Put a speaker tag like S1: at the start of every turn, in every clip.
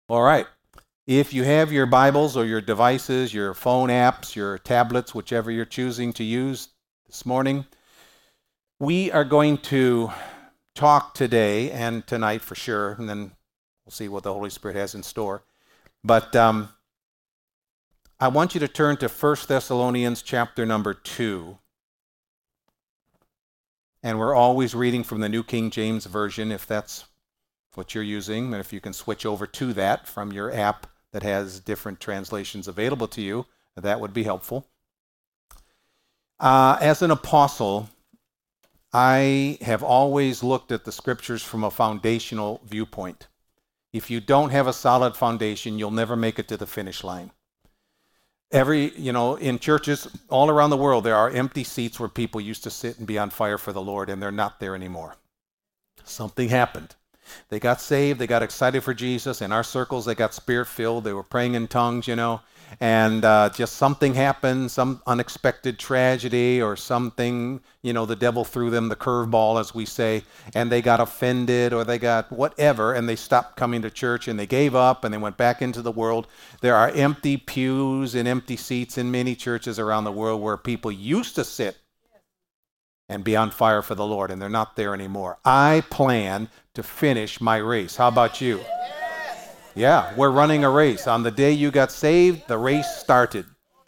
S1: All right. If you have your Bibles or your devices, your phone apps, your tablets, whichever you're choosing to use this morning, we are going to talk today and tonight for sure, and then we'll see what the Holy Spirit has in store. But I want you to turn to 1 Thessalonians chapter number 2. And we're always reading from the New King James Version, if that's what you're using, and if you can switch over to that from your app that has different translations available to you, that would be helpful. As an apostle, I have always looked at the scriptures from a foundational viewpoint. If you don't have a solid foundation, you'll never make it to the finish line. In churches all around the world, there are empty seats where people used to sit and be on fire for the Lord, and they're not there anymore. Something happened. They got saved, they got excited for Jesus. In our circles, they got spirit-filled. They were praying in tongues, and just something happened, some unexpected tragedy or something, the devil threw them the curveball, as we say, and they got offended or they got whatever, and they stopped coming to church and they gave up and they went back into the world. There are empty pews and empty seats in many churches around the world where people used to sit and be on fire for the Lord, and they're not there anymore. I plan to finish my race. How about you? Yeah, we're running a race. On the day you got saved, the race started.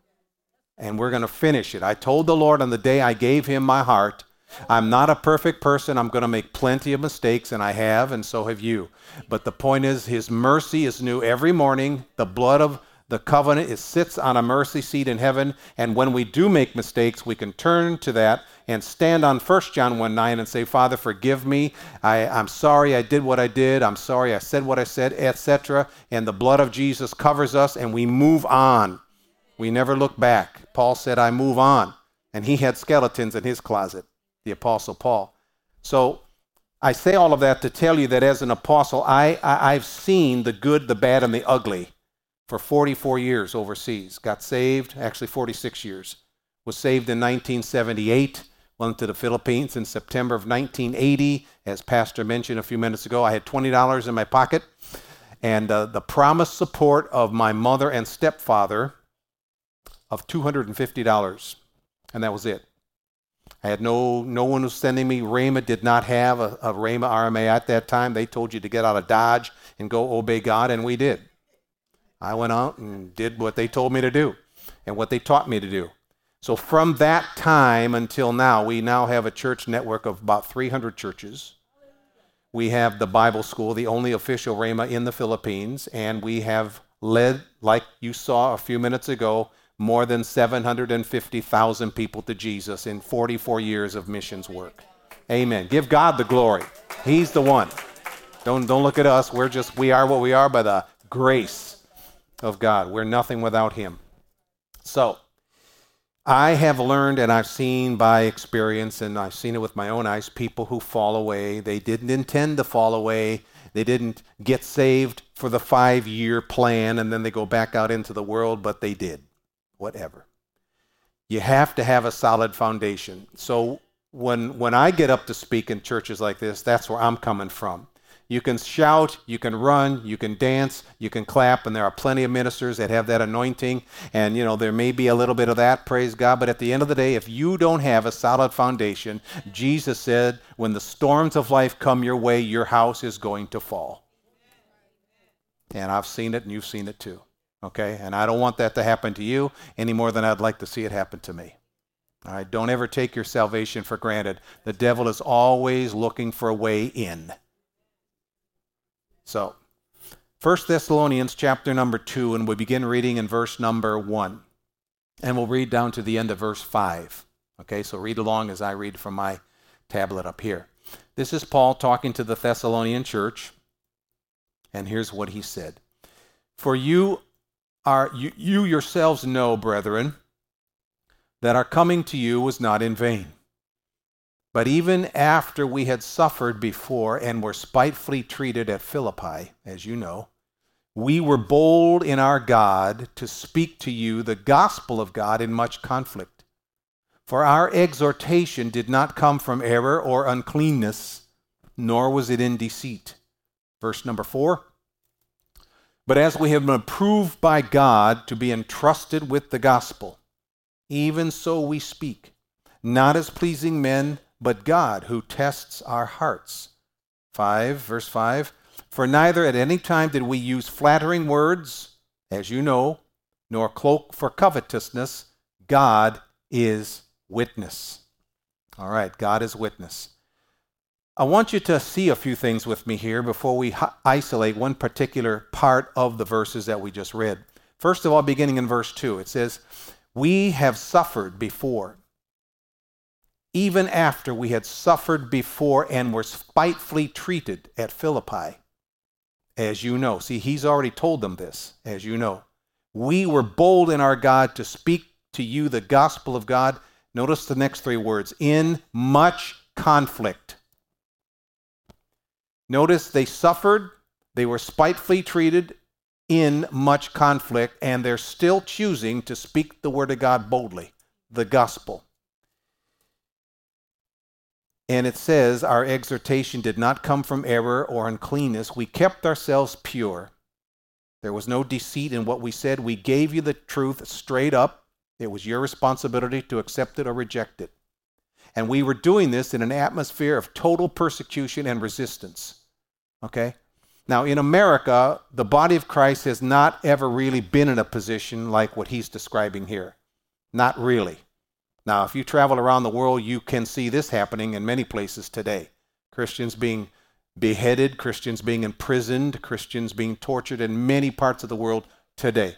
S1: And we're going to finish it. I told the Lord on the day I gave him my heart, I'm not a perfect person. I'm going to make plenty of mistakes, and I have, and so have you. But the point is, his mercy is new every morning. The blood of the covenant, it sits on a mercy seat in heaven, and when we do make mistakes, we can turn to that and stand on 1 John 1:9 and say, Father, forgive me. I'm sorry I did what I did. I'm sorry I said what I said, etc. And the blood of Jesus covers us, and we move on. We never look back. Paul said, I move on. And he had skeletons in his closet, the Apostle Paul. So I say all of that to tell you that as an apostle, I've seen the good, the bad, and the ugly for 44 years overseas. Got saved, actually 46 years. Was saved in 1978. Went to the Philippines in September of 1980. As Pastor mentioned a few minutes ago, I had $20 in my pocket. And the promised support of my mother and stepfather of $250. And that was it. I had no one was sending me. Rhema did not have a Rhema RMA at that time. They told you to get out of Dodge and go obey God, and we did. I went out and did what they told me to do and what they taught me to do. So from that time until now, we now have a church network of about 300 churches. We have the Bible school, the only official Rhema in the Philippines, and we have led, like you saw a few minutes ago, more than 750,000 people to Jesus in 44 years of missions work. Amen. Give God the glory. He's the one. Don't look at us. We are what we are by the grace of God. We're nothing without him. So, I have learned and I've seen by experience, and I've seen it with my own eyes, people who fall away. They didn't intend to fall away. They didn't get saved for the 5-year plan and then they go back out into the world, but they did. Whatever. You have to have a solid foundation. So when I get up to speak in churches like this, that's where I'm coming from. You can shout, you can run, you can dance, you can clap, and there are plenty of ministers that have that anointing, and there may be a little bit of that, praise God, but at the end of the day, if you don't have a solid foundation, Jesus said, when the storms of life come your way, your house is going to fall. And I've seen it, and you've seen it too, okay? And I don't want that to happen to you any more than I'd like to see it happen to me. All right, don't ever take your salvation for granted. The devil is always looking for a way in. So, 1 Thessalonians chapter number 2, and we begin reading in verse number 1. And we'll read down to the end of verse 5. Okay, so read along as I read from my tablet up here. This is Paul talking to the Thessalonian church, and here's what he said. For you yourselves know, brethren, that our coming to you was not in vain. But even after we had suffered before and were spitefully treated at Philippi, as you know, we were bold in our God to speak to you the gospel of God in much conflict. For our exhortation did not come from error or uncleanness, nor was it in deceit. Verse number 4. But as we have been approved by God to be entrusted with the gospel, even so we speak, not as pleasing men, but God who tests our hearts. 5, verse 5, for neither at any time did we use flattering words, as you know, nor cloak for covetousness. God is witness. All right, God is witness. I want you to see a few things with me here before we isolate one particular part of the verses that we just read. First of all, beginning in verse 2, it says, we have suffered before, even after we had suffered before and were spitefully treated at Philippi, as you know. See, he's already told them this, as you know. We were bold in our God to speak to you the gospel of God. Notice the next 3 words, in much conflict. Notice they suffered, they were spitefully treated in much conflict, and they're still choosing to speak the word of God boldly, the gospel. And it says, our exhortation did not come from error or uncleanness. We kept ourselves pure. There was no deceit in what we said. We gave you the truth straight up. It was your responsibility to accept it or reject it. And we were doing this in an atmosphere of total persecution and resistance. Okay? Now, in America, the body of Christ has not ever really been in a position like what he's describing here. Not really. Now, if you travel around the world, you can see this happening in many places today. Christians being beheaded, Christians being imprisoned, Christians being tortured in many parts of the world today.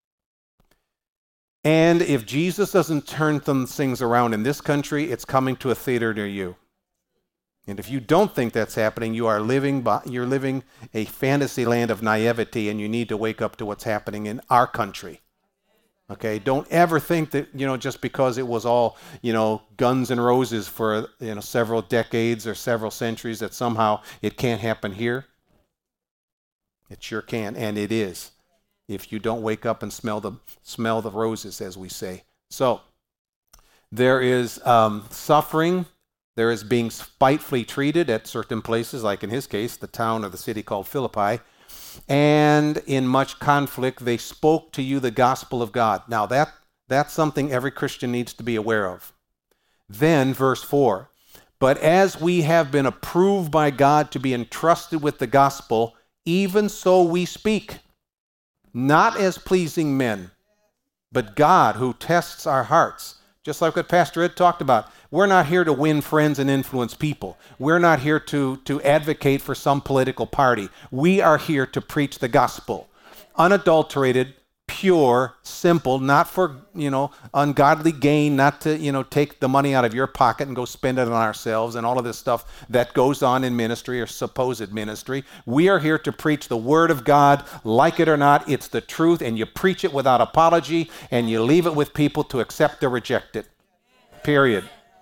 S1: And if Jesus doesn't turn some things around in this country, it's coming to a theater near you. And if you don't think that's happening, you're living a fantasy land of naivety, and you need to wake up to what's happening in our country. Okay, don't ever think that, just because it was all, Guns N' Roses for, several decades or several centuries, that somehow it can't happen here. It sure can, and it is, if you don't wake up and smell the roses, as we say. So, there is suffering. There is being spitefully treated at certain places, like in his case, the town or the city called Philippi. And in much conflict, they spoke to you the gospel of God. Now, that's something every Christian needs to be aware of. Then, verse 4, but as we have been approved by God to be entrusted with the gospel, even so we speak, not as pleasing men, but God who tests our hearts. Just like what Pastor Ed talked about. We're not here to win friends and influence people. We're not here to advocate for some political party. We are here to preach the gospel. Unadulterated, pure, simple, not for, ungodly gain, not to, take the money out of your pocket and go spend it on ourselves and all of this stuff that goes on in ministry or supposed ministry. We are here to preach the word of God, like it or not. It's the truth, and you preach it without apology, and you leave it with people to accept or reject it. Period.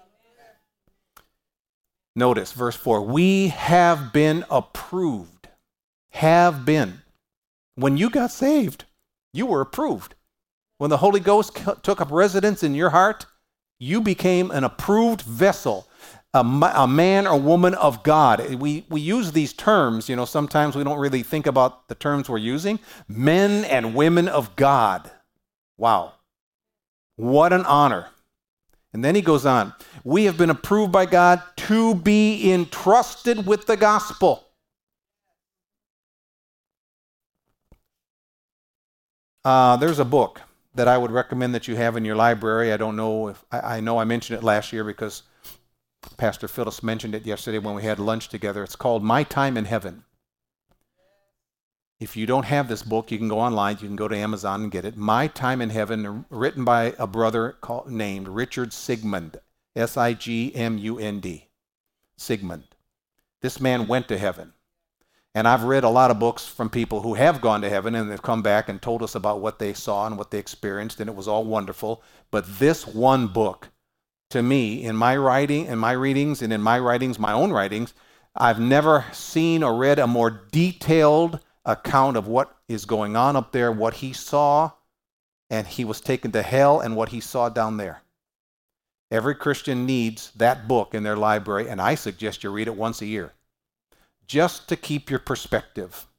S1: Notice verse 4, we have been approved. Have been. When you got saved, you were approved. When the Holy Ghost took up residence in your heart, you became an approved vessel, a man or woman of God. We use these terms, sometimes we don't really think about the terms we're using. Men and women of God. Wow. What an honor. And then he goes on, we have been approved by God to be entrusted with the gospel. There's a book that I would recommend that you have in your library. I don't know if, I know I mentioned it last year because Pastor Phyllis mentioned it yesterday when we had lunch together. It's called My Time in Heaven. If you don't have this book, you can go online, you can go to Amazon and get it. My Time in Heaven, written by a brother named Richard Sigmund, S-I-G-M-U-N-D, Sigmund. This man went to heaven. And I've read a lot of books from people who have gone to heaven, and they've come back and told us about what they saw and what they experienced, and it was all wonderful. But this one book, to me, in my writing, in my readings, and in my writings, my own writings, I've never seen or read a more detailed account of what is going on up there, what he saw, and he was taken to hell, and what he saw down there. Every Christian needs that book in their library, and I suggest you read it once a year, just to keep your perspective.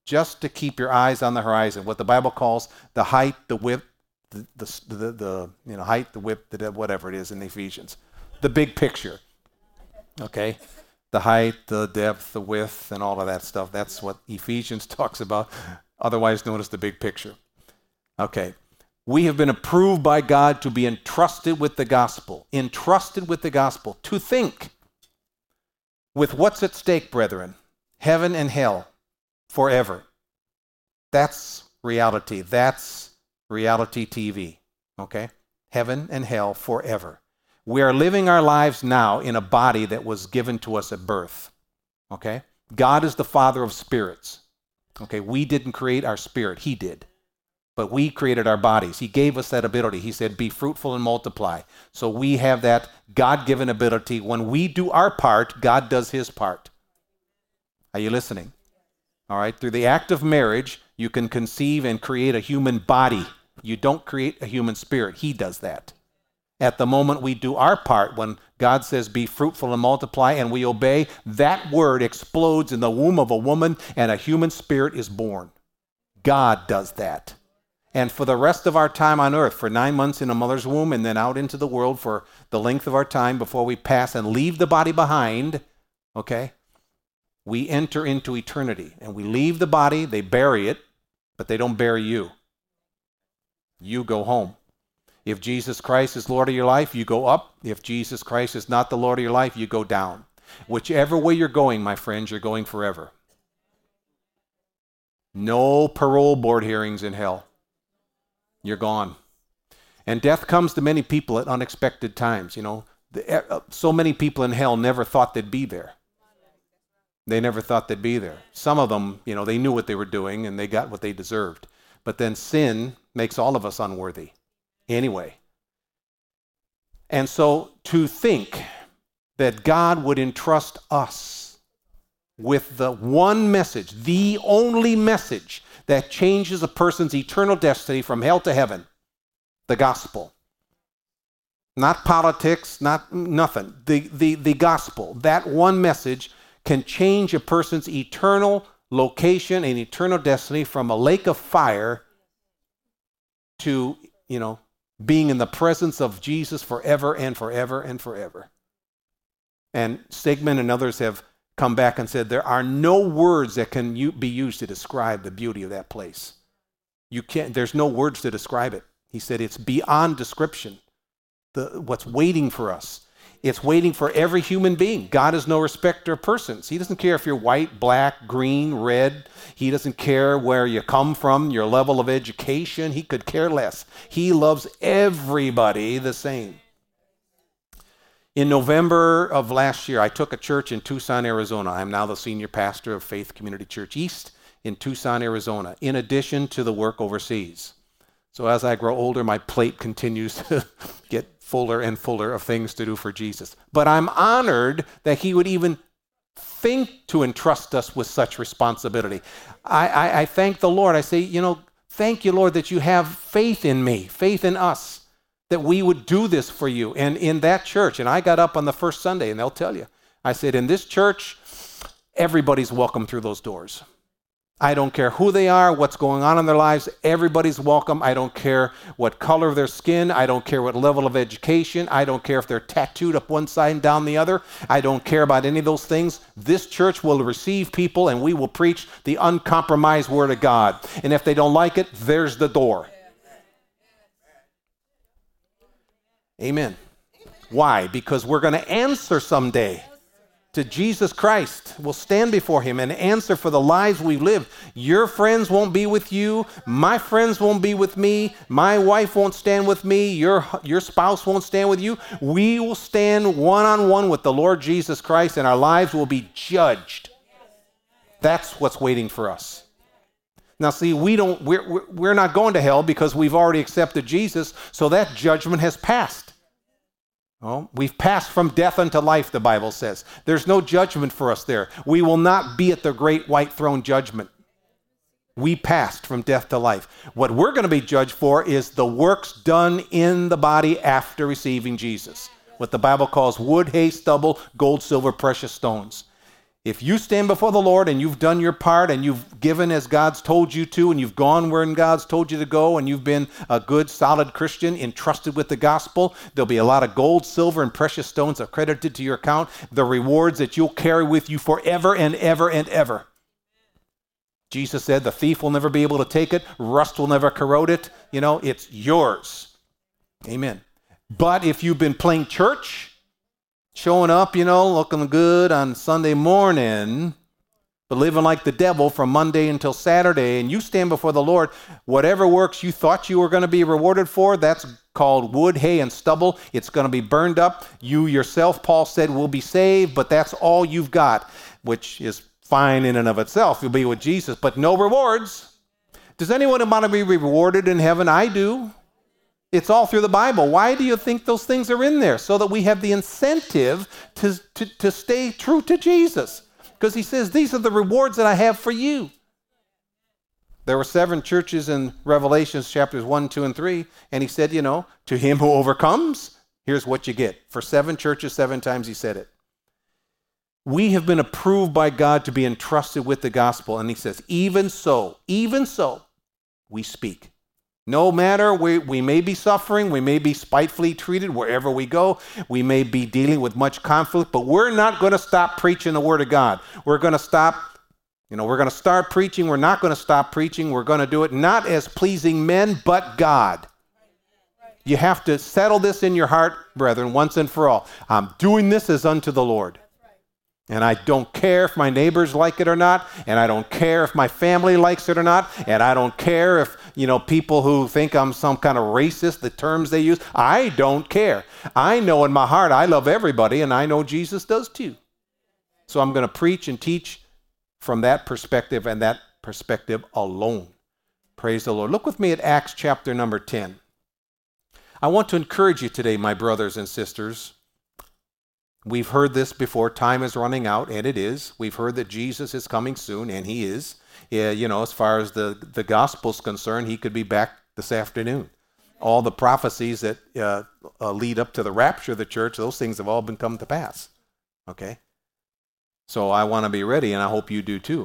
S1: just to keep your eyes on the horizon, what the Bible calls the height, the width, the height, the width, the depth, whatever it is in Ephesians. The big picture, okay? The height, the depth, the width, and all of that stuff. That's what Ephesians talks about, otherwise known as the big picture. Okay. We have been approved by God to be entrusted with the gospel, to think with what's at stake, brethren, heaven and hell forever. That's reality. That's reality TV, okay? Heaven and hell forever. We are living our lives now in a body that was given to us at birth, okay? God is the Father of spirits, okay? We didn't create our spirit. He did. But we created our bodies. He gave us that ability. He said, be fruitful and multiply. So we have that God-given ability. When we do our part, God does his part. Are you listening? All right. Through the act of marriage, you can conceive and create a human body. You don't create a human spirit. He does that. At the moment we do our part, when God says, be fruitful and multiply, and we obey, that word explodes in the womb of a woman, and a human spirit is born. God does that. And for the rest of our time on earth, for 9 months in a mother's womb and then out into the world for the length of our time before we pass and leave the body behind, okay, we enter into eternity. And we leave the body, they bury it, but they don't bury you. You go home. If Jesus Christ is Lord of your life, you go up. If Jesus Christ is not the Lord of your life, you go down. Whichever way you're going, my friends, you're going forever. No parole board hearings in hell. You're gone. And death comes to many people at unexpected times. You know, so many people in hell never thought they'd be there. They never thought they'd be there. Some of them, you know, they knew what they were doing and they got what they deserved. But then sin makes all of us unworthy anyway. And so to think that God would entrust us with the one message, the only message that changes a person's eternal destiny from hell to heaven, the gospel. Not politics, not nothing. The gospel, that one message can change a person's eternal location and eternal destiny from a lake of fire to, you know, being in the presence of Jesus forever and forever and forever. And Sigmund and others have come back and said there are no words that can be used to describe the beauty of that place. There's no words to describe it. He said it's beyond description. What's waiting for us. It's waiting for every human being. God is no respecter of persons. He doesn't care if you're white, black, green, red. He doesn't care where you come from, your level of education. He could care less. He loves everybody the same. In November of last year, I took a church in Tucson, Arizona. I'm now the senior pastor of Faith Community Church East in Tucson, Arizona, in addition to the work overseas. So as I grow older, my plate continues to get fuller and fuller of things to do for Jesus. But I'm honored that he would even think to entrust us with such responsibility. I thank the Lord. I say, you know, thank you, Lord, that you have faith in me, faith in us, that we would do this for you. And in that church, and I got up on the first Sunday, and they'll tell you, I said, in this church, everybody's welcome through those doors. I don't care who they are, what's going on in their lives, everybody's welcome. I don't care what color of their skin. I don't care what level of education. I don't care if they're tattooed up one side and down the other. I don't care about any of those things. This church will receive people, and we will preach the uncompromised word of God. And if they don't like it, there's the door. Amen. Why? Because we're going to answer someday to Jesus Christ. We'll stand before him and answer for the lives we've lived. Your friends won't be with you. My friends won't be with me. My wife won't stand with me. Your spouse won't stand with you. We will stand one-on-one with the Lord Jesus Christ, and our lives will be judged. That's what's waiting for us. Now, see, we're not going to hell because we've already accepted Jesus, so that judgment has passed. Oh, we've passed from death unto life, the Bible says. There's no judgment for us there. We will not be at the great white throne judgment. We passed from death to life. What we're going to be judged for is the works done in the body after receiving Jesus. What the Bible calls wood, hay, stubble, gold, silver, precious stones. If you stand before the Lord and you've done your part and you've given as God's told you to and you've gone where God's told you to go and you've been a good, solid Christian entrusted with the gospel, there'll be a lot of gold, silver, and precious stones accredited to your account, the rewards that you'll carry with you forever and ever and ever. Jesus said the thief will never be able to take it. Rust will never corrode it. It's yours. Amen. But if you've been playing church, showing up, looking good on Sunday morning, but living like the devil from Monday until Saturday, and you stand before the Lord, whatever works you thought you were going to be rewarded for, that's called wood, hay, and stubble. It's going to be burned up. You yourself, Paul said, will be saved, but that's all you've got, which is fine in and of itself. You'll be with Jesus, but no rewards. Does anyone want to be rewarded in heaven? I do. It's all through the Bible. Why do you think those things are in there? So that we have the incentive to stay true to Jesus. Because he says, these are the rewards that I have for you. There were 7 churches in Revelation chapters 1, 2, and 3. And he said, to him who overcomes, here's what you get. For 7 churches, 7 times he said it. We have been approved by God to be entrusted with the gospel. And he says, even so, we speak. No matter, we may be suffering, we may be spitefully treated wherever we go, we may be dealing with much conflict, but we're not going to stop preaching the Word of God. We're going to stop, we're going to start preaching, we're not going to stop preaching, we're going to do it not as pleasing men, but God. You have to settle this in your heart, brethren, once and for all. I'm doing this as unto the Lord. And I don't care if my neighbors like it or not, and I don't care if my family likes it or not, and I don't care if, people who think I'm some kind of racist, the terms they use. I don't care. I know in my heart I love everybody, and I know Jesus does too. So I'm going to preach and teach from that perspective and that perspective alone. Praise the Lord. Look with me at Acts chapter number 10. I want to encourage you today, my brothers and sisters. We've heard this before. Time is running out, and it is. We've heard that Jesus is coming soon, and he is. As far as the gospel's concerned, he could be back this afternoon. All the prophecies that lead up to the rapture of the church, those things have all been come to pass. Okay? So I want to be ready, and I hope you do too.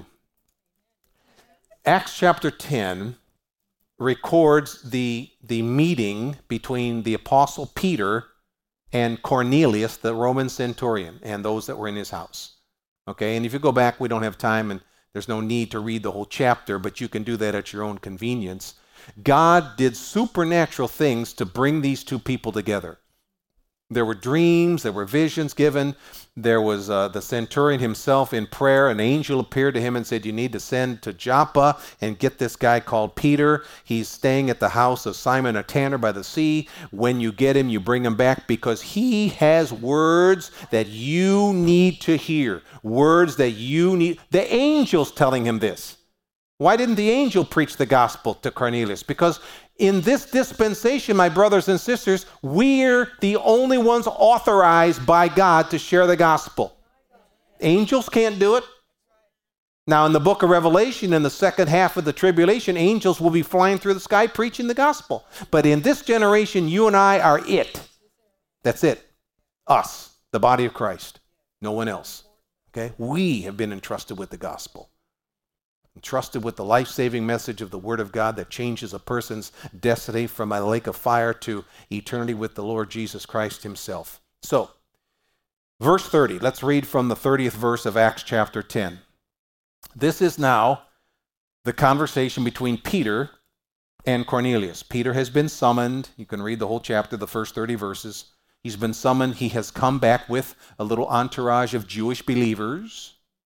S1: Acts chapter 10 records the meeting between the apostle Peter and Cornelius, the Roman centurion, and those that were in his house. Okay, and if you go back, we don't have time, and there's no need to read the whole chapter, but you can do that at your own convenience. God did supernatural things to bring these two people together. There were dreams, there were visions given. There was the centurion himself in prayer. An angel appeared to him and said, you need to send to Joppa and get this guy called Peter. He's staying at the house of Simon a tanner by the sea. When you get him, you bring him back because he has words that you need to hear. Words that you need. The angel's telling him this. Why didn't the angel preach the gospel to Cornelius? Because in this dispensation, my brothers and sisters, we're the only ones authorized by God to share the gospel. Angels can't do it. Now, in the book of Revelation, in the second half of the tribulation, angels will be flying through the sky preaching the gospel. But in this generation, you and I are it. That's it. Us, the body of Christ. No one else. Okay? We have been entrusted with the gospel. Entrusted with the life-saving message of the Word of God that changes a person's destiny from a lake of fire to eternity with the Lord Jesus Christ himself. So, verse 30, let's read from the 30th verse of Acts chapter 10. This is now the conversation between Peter and Cornelius. Peter has been summoned. You can read the whole chapter, the first 30 verses. He's been summoned. He has come back with a little entourage of Jewish believers.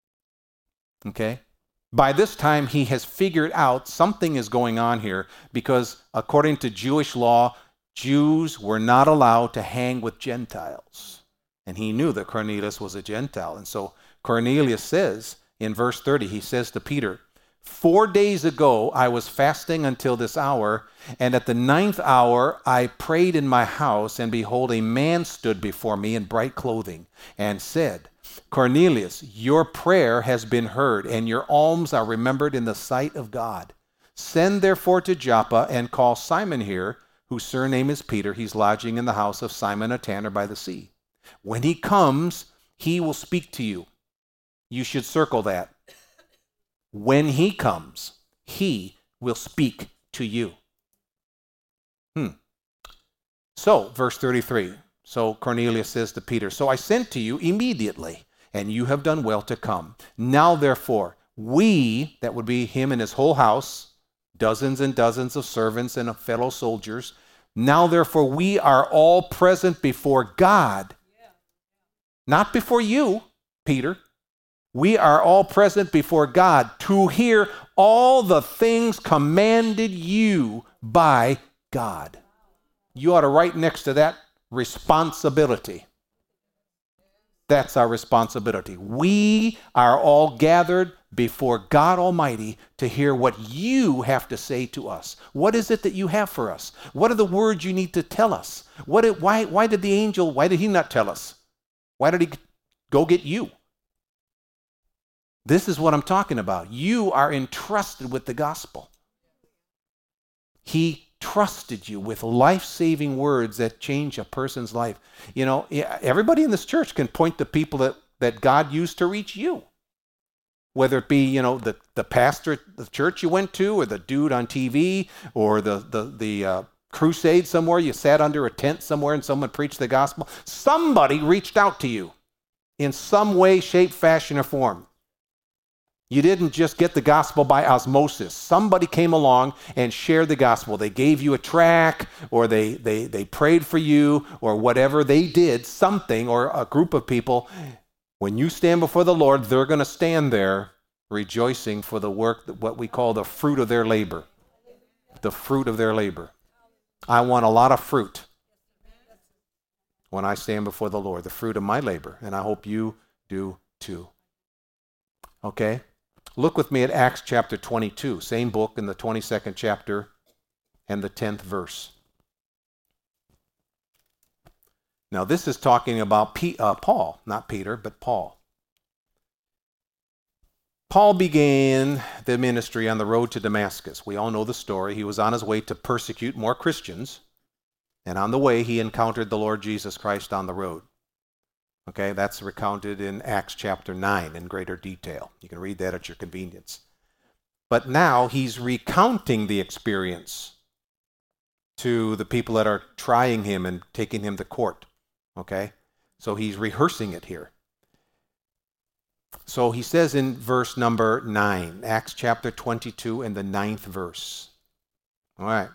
S1: Okay? By this time, he has figured out something is going on here because according to Jewish law, Jews were not allowed to hang with Gentiles. And he knew that Cornelius was a Gentile. And so Cornelius says in verse 30, he says to Peter, 4 days ago I was fasting until this hour, and at the 9th hour I prayed in my house, and behold, a man stood before me in bright clothing and said, Cornelius, your prayer has been heard, and your alms are remembered in the sight of God. Send therefore to Joppa and call Simon here, whose surname is Peter. He's lodging in the house of Simon a tanner by the sea. When he comes, he will speak to you. You should circle that. When he comes, he will speak to you. So, verse 33. So Cornelius says to Peter, so I sent to you immediately, and you have done well to come. Now, therefore, we, that would be him and his whole house, dozens and dozens of servants and of fellow soldiers, now, therefore, we are all present before God. Not before you, Peter. We are all present before God to hear all the things commanded you by God. You ought to write next to that responsibility. That's our responsibility. We are all gathered before God Almighty to hear what you have to say to us. What is it that you have for us? What are the words you need to tell us? Why did he not tell us? Why did he go get you? This is what I'm talking about. You are entrusted with the gospel. He trusted you with life-saving words that change a person's life. You know, everybody in this church can point to people that God used to reach you. Whether it be, you know, the pastor at the church you went to, or the dude on TV, or the crusade somewhere, you sat under a tent somewhere and someone preached the gospel. Somebody reached out to you in some way, shape, fashion, or form. You didn't just get the gospel by osmosis. Somebody came along and shared the gospel. They gave you a tract, or they prayed for you, or whatever they did, something, or a group of people. When you stand before the Lord, they're going to stand there rejoicing for the work, what we call the fruit of their labor. The fruit of their labor. I want a lot of fruit when I stand before the Lord, the fruit of my labor, and I hope you do too. Okay? Look with me at Acts chapter 22, same book, in the 22nd chapter and the 10th verse. Now, this is talking about Paul, not Peter, but Paul. Paul began the ministry on the road to Damascus. We all know the story. He was on his way to persecute more Christians, and on the way, he encountered the Lord Jesus Christ on the road. Okay, that's recounted in Acts chapter 9 in greater detail. You can read that at your convenience. But now he's recounting the experience to the people that are trying him and taking him to court. Okay, so he's rehearsing it here. So he says in verse number 9, Acts chapter 22 and the 9th verse. All right.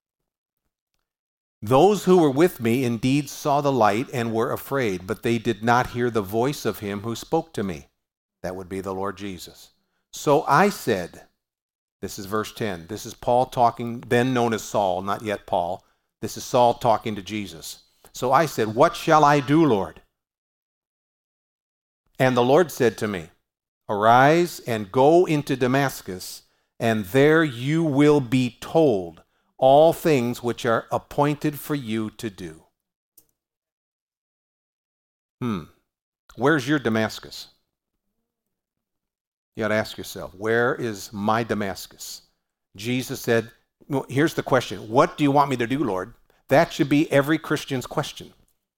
S1: Those who were with me indeed saw the light and were afraid, but they did not hear the voice of him who spoke to me. That would be the Lord Jesus. So I said, this is verse 10. This is Paul talking, then known as Saul, not yet Paul. This is Saul talking to Jesus. So I said, what shall I do, Lord? And the Lord said to me, arise and go into Damascus, and there you will be told all things which are appointed for you to do. Where's your Damascus? You got to ask yourself, where is my Damascus? Jesus said, well, here's the question. What do you want me to do, Lord? That should be every Christian's question.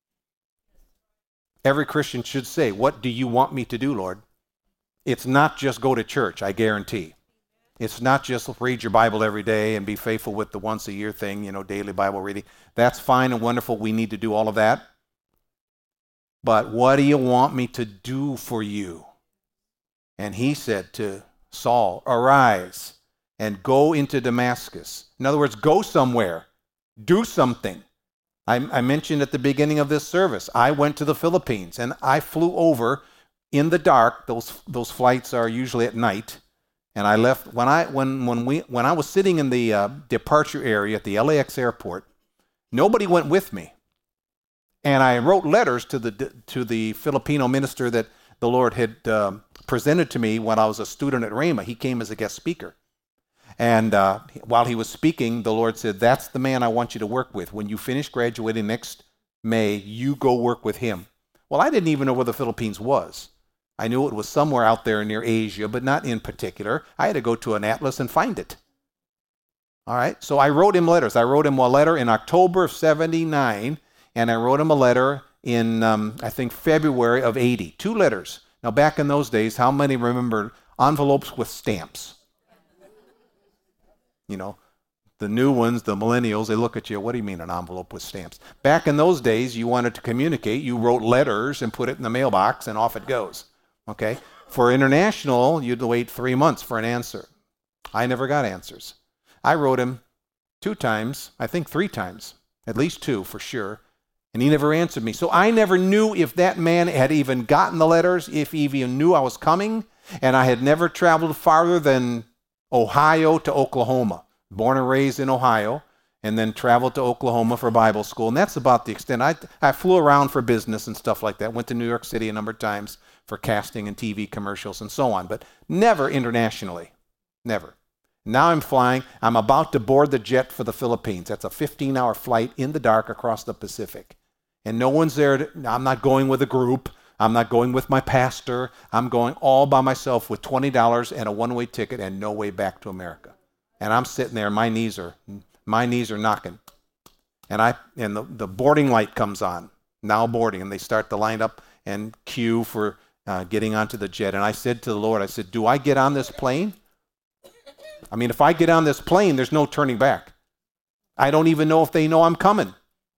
S1: Every Christian should say, what do you want me to do, Lord? It's not just go to church, I guarantee. It's not just read your Bible every day and be faithful with the once a year thing, daily Bible reading. That's fine and wonderful. We need to do all of that. But what do you want me to do for you? And he said to Saul, arise and go into Damascus. In other words, go somewhere. Do something. I mentioned at the beginning of this service, I went to the Philippines and I flew over in the dark. Those flights are usually at night. And I left when I was sitting in the departure area at the LAX airport. Nobody went with me, and I wrote letters to the Filipino minister that the Lord had presented to me when I was a student at Rhema. He came as a guest speaker, and while he was speaking, the Lord said, "That's the man I want you to work with. When you finish graduating next May, you go work with him." Well, I didn't even know where the Philippines was. I knew it was somewhere out there near Asia, but not in particular. I had to go to an atlas and find it. All right, so I wrote him letters. I wrote him a letter in October of 79, and I wrote him a letter in, I think, February of 80. 2 letters Now, back in those days, how many remember envelopes with stamps? You know, the new ones, the millennials, they look at you, what do you mean an envelope with stamps? Back in those days, you wanted to communicate, you wrote letters and put it in the mailbox and off it goes, okay? For international, you'd wait 3 months for an answer. I never got answers. I wrote him 2 times, I think 3 times, at least 2 for sure, and he never answered me. So I never knew if that man had even gotten the letters, if he even knew I was coming, and I had never traveled farther than Ohio to Oklahoma. Born and raised in Ohio, and then traveled to Oklahoma for Bible school, and that's about the extent. I flew around for business and stuff like that, went to New York City a number of times for casting and TV commercials and so on, but never internationally, never. Now I'm flying, I'm about to board the jet for the Philippines. That's a 15-hour flight in the dark across the Pacific, and no one's there. I'm not going with a group. I'm not going with my pastor. I'm going all by myself with $20 and a one-way ticket and no way back to America. And I'm sitting there, my knees are knocking. And the boarding light comes on, now boarding, and they start to line up and queue for getting onto the jet. And I said to the Lord, I said, do I get on this plane? I mean, if I get on this plane, there's no turning back. I don't even know if they know I'm coming.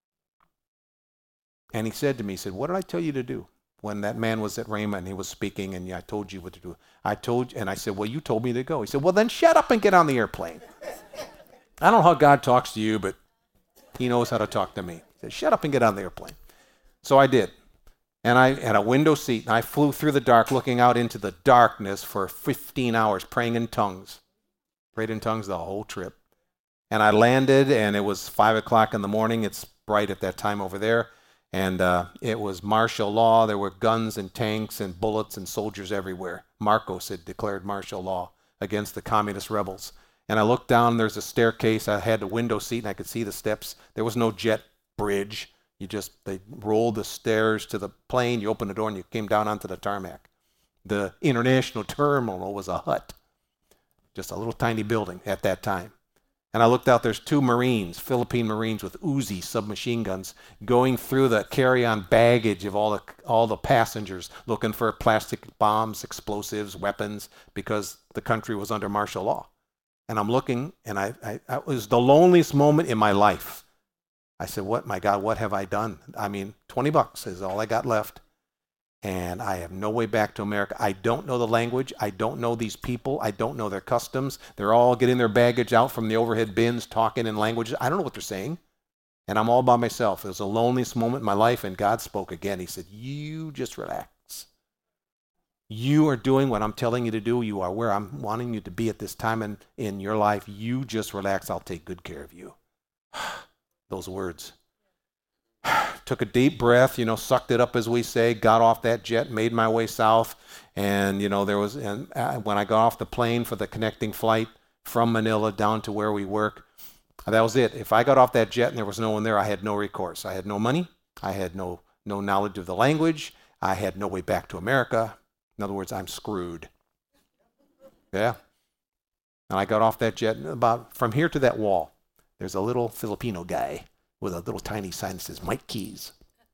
S1: And he said to me, he said, what did I tell you to do? When that man was at Rhema and he was speaking and I told you what to do. And I said, well, you told me to go. He said, well, then shut up and get on the airplane. I don't know how God talks to you, but he knows how to talk to me. He said, shut up and get on the airplane. So I did. And I had a window seat, and I flew through the dark, looking out into the darkness for 15 hours, praying in tongues. Prayed in tongues the whole trip. And I landed, and it was 5 o'clock in the morning. It's bright at that time over there. And it was martial law. There were guns and tanks and bullets and soldiers everywhere. Marcos had declared martial law against the communist rebels. And I looked down, there's a staircase. I had a window seat, and I could see the steps. There was no jet bridge. They rolled the stairs to the plane. You opened the door, and you came down onto the tarmac. The international terminal was a hut, just a little tiny building at that time. And I looked out, there's 2 Marines, Philippine Marines with Uzi submachine guns going through the carry-on baggage of all the passengers looking for plastic bombs, explosives, weapons, because the country was under martial law. And I'm looking, and it was the loneliest moment in my life. I said, my God, what have I done? I mean, $20 is all I got left. And I have no way back to America. I don't know the language. I don't know these people. I don't know their customs. They're all getting their baggage out from the overhead bins, talking in languages. I don't know what they're saying. And I'm all by myself. It was the loneliest moment in my life, and God spoke again. He said, you just relax. You are doing what I'm telling you to do. You are where I'm wanting you to be at this time in your life. You just relax. I'll take good care of you. Those words. Took a deep breath, sucked it up, as we say, got off that jet, made my way south, and, when I got off the plane for the connecting flight from Manila down to where we work, that was it. If I got off that jet and there was no one there, I had no recourse. I had no money. I had no knowledge of the language. I had no way back to America. In other words, I'm screwed. Yeah. And I got off that jet, from here to that wall, there's a little Filipino guy with a little tiny sign that says, Mike Keys.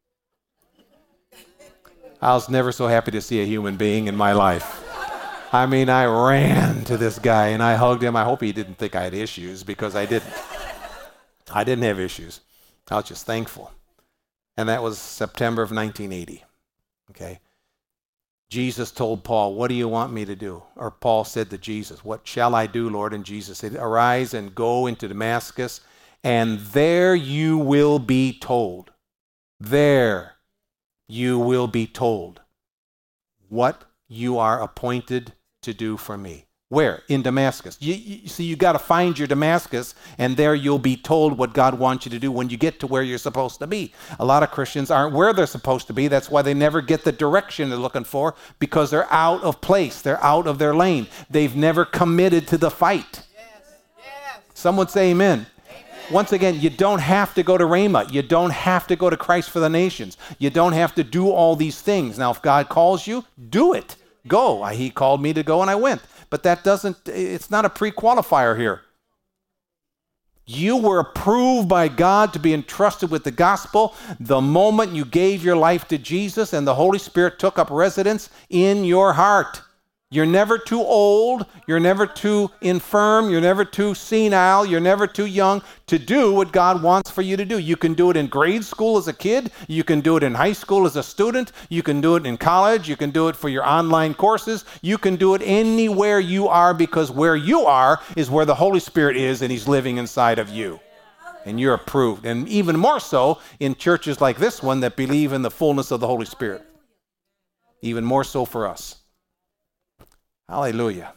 S1: I was never so happy to see a human being in my life. I mean, I ran to this guy and I hugged him. I hope he didn't think I had issues, because I didn't. I didn't have issues. I was just thankful. And that was September of 1980. Okay. Jesus told Paul, what do you want me to do? Or Paul said to Jesus, what shall I do, Lord? And Jesus said, arise and go into Damascus, and there you will be told. There you will be told what you are appointed to do for me. Where? In Damascus. See, you got to find your Damascus, and there you'll be told what God wants you to do when you get to where you're supposed to be. A lot of Christians aren't where they're supposed to be. That's why they never get the direction they're looking for, because they're out of place. They're out of their lane. They've never committed to the fight. Yes. Someone say amen. Once again, you don't have to go to Rhema. You don't have to go to Christ for the Nations. You don't have to do all these things. Now, if God calls you, do it. Go. He called me to go, and I went. But it's not a pre-qualifier here. You were approved by God to be entrusted with the gospel the moment you gave your life to Jesus and the Holy Spirit took up residence in your heart. You're never too old, you're never too infirm, you're never too senile, you're never too young to do what God wants for you to do. You can do it in grade school as a kid, you can do it in high school as a student, you can do it in college, you can do it for your online courses, you can do it anywhere you are, because where you are is where the Holy Spirit is and He's living inside of you. And you're approved. And even more so in churches like this one that believe in the fullness of the Holy Spirit. Even more so for us. Hallelujah.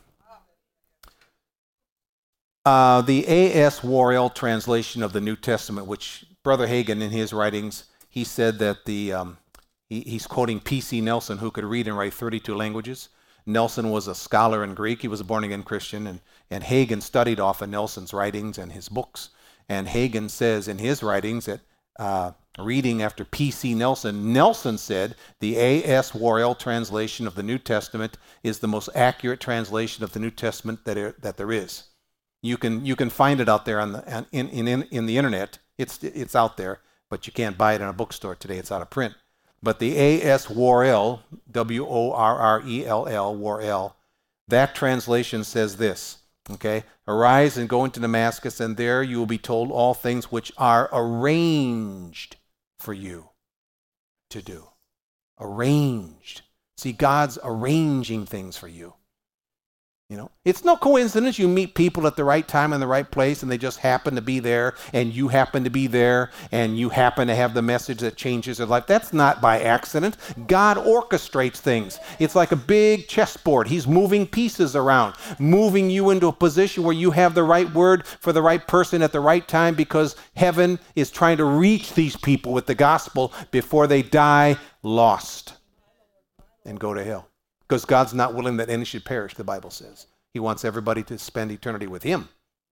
S1: The A.S. Worrell translation of the New Testament, which Brother Hagin in his writings, he said that he's quoting P.C. Nelson, who could read and write 32 languages. Nelson was a scholar in Greek. He was a born-again Christian, and Hagin studied off of Nelson's writings and his books. And Hagin says in his writings that reading after P.C. Nelson, Nelson said the A.S. Worrell translation of the New Testament is the most accurate translation of the New Testament that there is. You can find it out there in the internet. It's out there, but you can't buy it in a bookstore today. It's out of print. But the A.S. Worrell, W-O-R-R-E-L-L, Worrell, that translation says this. Okay, arise and go into Damascus, and there you will be told all things which are arranged for you to do. Arranged. See, God's arranging things for you. You know, it's no coincidence you meet people at the right time in the right place and they just happen to be there and you happen to be there and you happen to have the message that changes their life. That's not by accident. God orchestrates things. It's like a big chessboard. He's moving pieces around, moving you into a position where you have the right word for the right person at the right time, because heaven is trying to reach these people with the gospel before they die lost and go to hell. Because God's not willing that any should perish, the Bible says. He wants everybody to spend eternity with Him.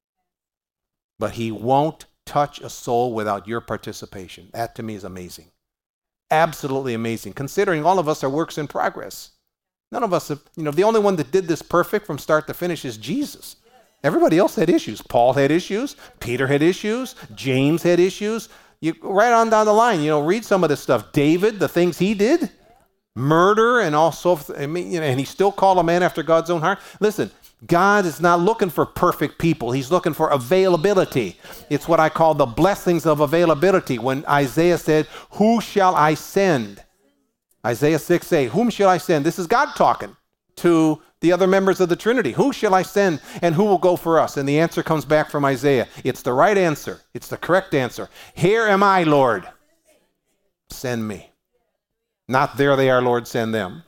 S1: But He won't touch a soul without your participation. That to me is amazing. Absolutely amazing. Considering all of us are works in progress. None of us have, the only one that did this perfect from start to finish is Jesus. Everybody else had issues. Paul had issues. Peter had issues. James had issues. Right on down the line, read some of this stuff. David, the things he did. Murder and also, and he still called a man after God's own heart. Listen, God is not looking for perfect people. He's looking for availability. It's what I call the blessings of availability. When Isaiah said, who shall I send? Isaiah 6:8, whom shall I send? This is God talking to the other members of the Trinity. Who shall I send and who will go for us? And the answer comes back from Isaiah. It's the right answer. It's the correct answer. Here am I, Lord. Send me. Not there they are, Lord, send them.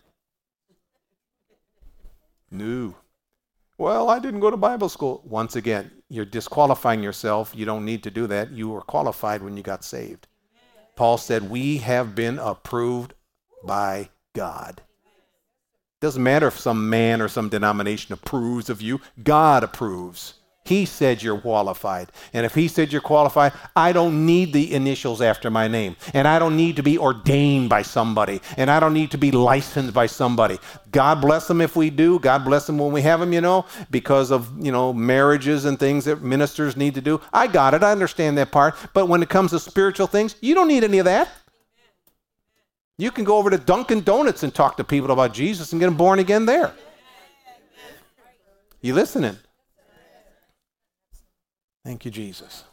S1: No. Well, I didn't go to Bible school. Once again, you're disqualifying yourself. You don't need to do that. You were qualified when you got saved. Paul said, we have been approved by God. Doesn't matter if some man or some denomination approves of you. God approves. He said you're qualified. And if He said you're qualified, I don't need the initials after my name. And I don't need to be ordained by somebody. And I don't need to be licensed by somebody. God bless them if we do. God bless them when we have them, because of, marriages and things that ministers need to do. I got it. I understand that part. But when it comes to spiritual things, you don't need any of that. You can go over to Dunkin' Donuts and talk to people about Jesus and get them born again there. You listening? Thank you, Jesus.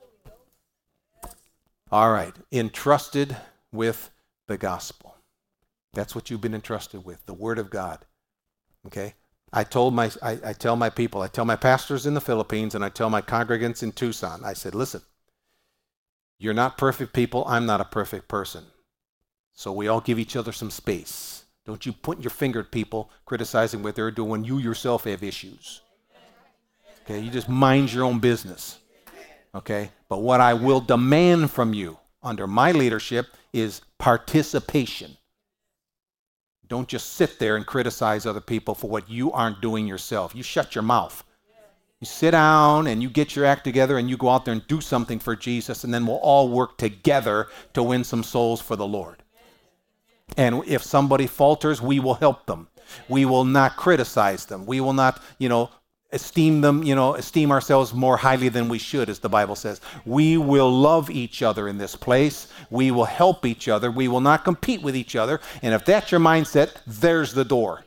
S1: All right. Entrusted with the gospel. That's what you've been entrusted with, the Word of God. Okay? I tell my people, I tell my pastors in the Philippines, and I tell my congregants in Tucson, I said, listen, you're not perfect people. I'm not a perfect person. So we all give each other some space. Don't you point your finger at people criticizing what they're doing when you yourself have issues. Okay, you just mind your own business. Okay, but what I will demand from you under my leadership is participation. Don't just sit there and criticize other people for what you aren't doing yourself. You shut your mouth. You sit down and you get your act together and you go out there and do something for Jesus, and then we'll all work together to win some souls for the Lord. And if somebody falters, we will help them. We will not criticize them. We will not, esteem ourselves more highly than we should, as the Bible says. We will love each other in this place. We will help each other. We will not compete with each other. And if that's your mindset, there's the door.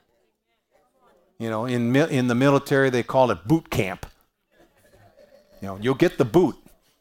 S1: In the military, they call it boot camp. You'll get the boot.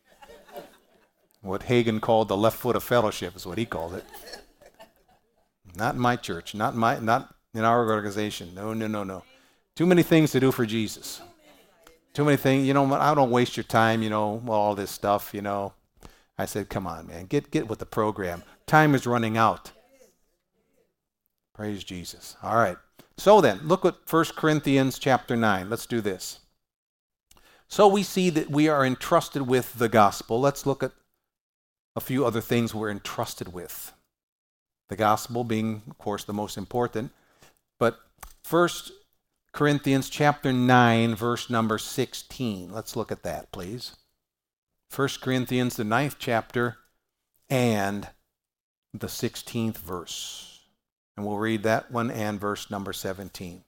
S1: What Hagen called the left foot of fellowship is what he called it. Not in my church, not in our organization. No. Too many things to do for Jesus. Too many things. I don't waste your time, all this stuff, I said, come on, man, get with the program. Time is running out. Praise Jesus. All right. So then, look at 1 Corinthians chapter 9. Let's do this. So we see that we are entrusted with the gospel. Let's look at a few other things we're entrusted with. The gospel being, of course, the most important. But 1 Corinthians chapter 9, verse number 16. Let's look at that, please. 1 Corinthians, the 9th chapter, and the 16th verse. And we'll read that one and verse number 17.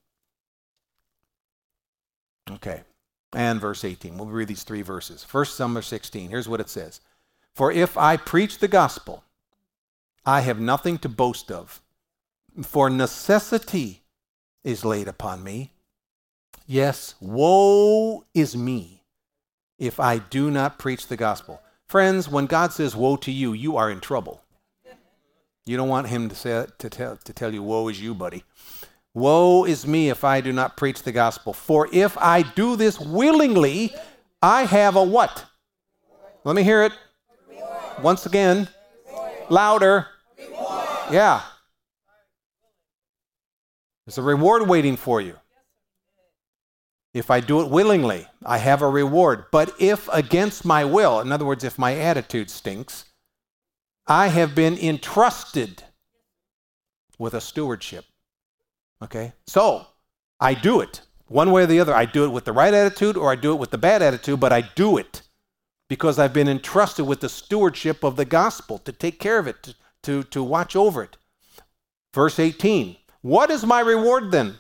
S1: Okay, and verse 18. We'll read these three verses. Verse number 16. Here's what it says. For if I preach the gospel, I have nothing to boast of, for necessity is laid upon me. Yes, woe is me if I do not preach the gospel. Friends, when God says woe to you, you are in trouble. You don't want him to tell you, woe is you, buddy. Woe is me if I do not preach the gospel. For if I do this willingly, I have a what? Let me hear it. Once again. Louder. Yeah. There's a reward waiting for you. If I do it willingly, I have a reward. But if against my will, in other words, if my attitude stinks, I have been entrusted with a stewardship. Okay? So, I do it. One way or the other. I do it with the right attitude or I do it with the bad attitude, but I do it because I've been entrusted with the stewardship of the gospel to take care of it, to watch over it. Verse 18. What is my reward then?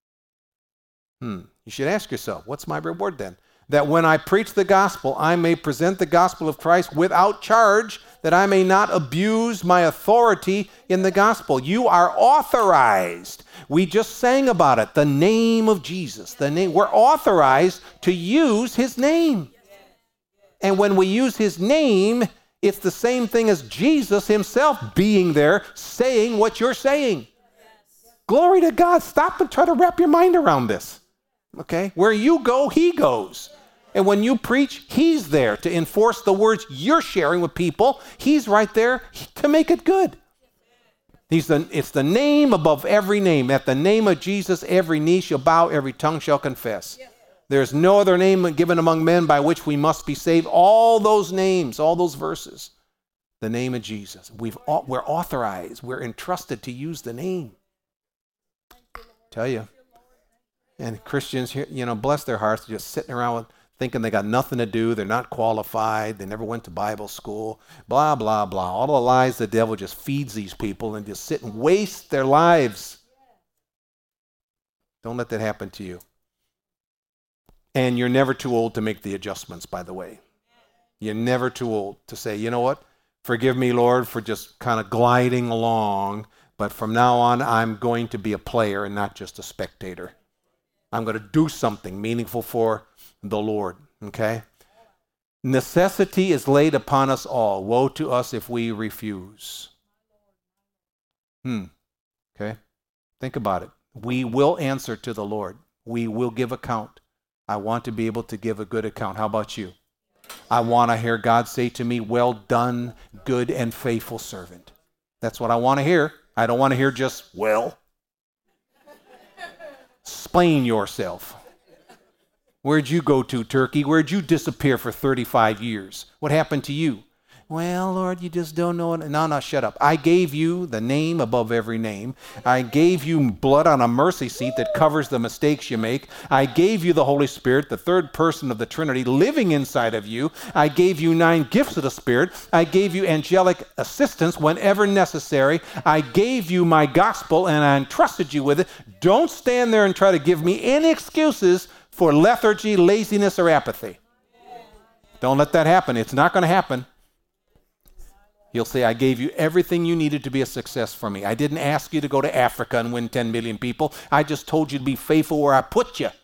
S1: You should ask yourself, what's my reward then? That when I preach the gospel, I may present the gospel of Christ without charge, that I may not abuse my authority in the gospel. You are authorized. We just sang about it, the name of Jesus. We're authorized to use his name. And when we use his name, it's the same thing as Jesus himself being there, saying what you're saying. Glory to God. Stop and try to wrap your mind around this. Okay? Where you go, he goes. And when you preach, he's there to enforce the words you're sharing with people. He's right there to make it good. It's the name above every name. At the name of Jesus, every knee shall bow, every tongue shall confess. There's no other name given among men by which we must be saved. All those names, all those verses, the name of Jesus. We're authorized. We're entrusted to use the name. Tell you. And Christians here, bless their hearts, just sitting around thinking they got nothing to do. They're not qualified. They never went to Bible school. Blah, blah, blah. All the lies the devil just feeds these people and just sit and waste their lives. Don't let that happen to you. And you're never too old to make the adjustments, by the way. You're never too old to say, you know what? Forgive me, Lord, for just kind of gliding along. But from now on, I'm going to be a player and not just a spectator. I'm going to do something meaningful for the Lord, okay? Necessity is laid upon us all. Woe to us if we refuse. Okay? Think about it. We will answer to the Lord. We will give account. I want to be able to give a good account. How about you? I want to hear God say to me, well done, good and faithful servant. That's what I want to hear. I don't want to hear just, well. Explain yourself. Where'd you go to, Turkey? Where'd you disappear for 35 years? What happened to you? Well, Lord, you just don't know it. No, shut up. I gave you the name above every name. I gave you blood on a mercy seat that covers the mistakes you make. I gave you the Holy Spirit, the third person of the Trinity, living inside of you. I gave you 9 gifts of the Spirit. I gave you angelic assistance whenever necessary. I gave you my gospel and I entrusted you with it. Don't stand there and try to give me any excuses for lethargy, laziness, or apathy. Don't let that happen. It's not going to happen. He'll say, I gave you everything you needed to be a success for me. I didn't ask you to go to Africa and win 10 million people. I just told you to be faithful where I put you.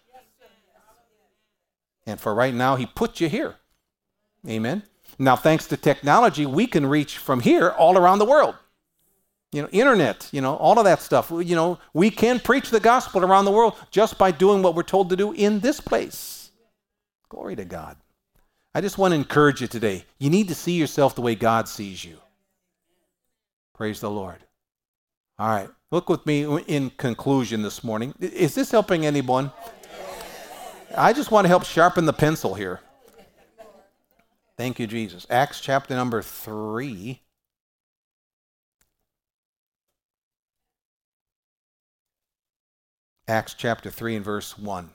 S1: And for right now, he put you here. Amen. Now, thanks to technology, we can reach from here all around the world. Internet, all of that stuff. We can preach the gospel around the world just by doing what we're told to do in this place. Glory to God. I just want to encourage you today. You need to see yourself the way God sees you. Praise the Lord. All right. Look with me in conclusion this morning. Is this helping anyone? I just want to help sharpen the pencil here. Thank you, Jesus. Acts chapter number 3. Acts chapter 3 and verse 1.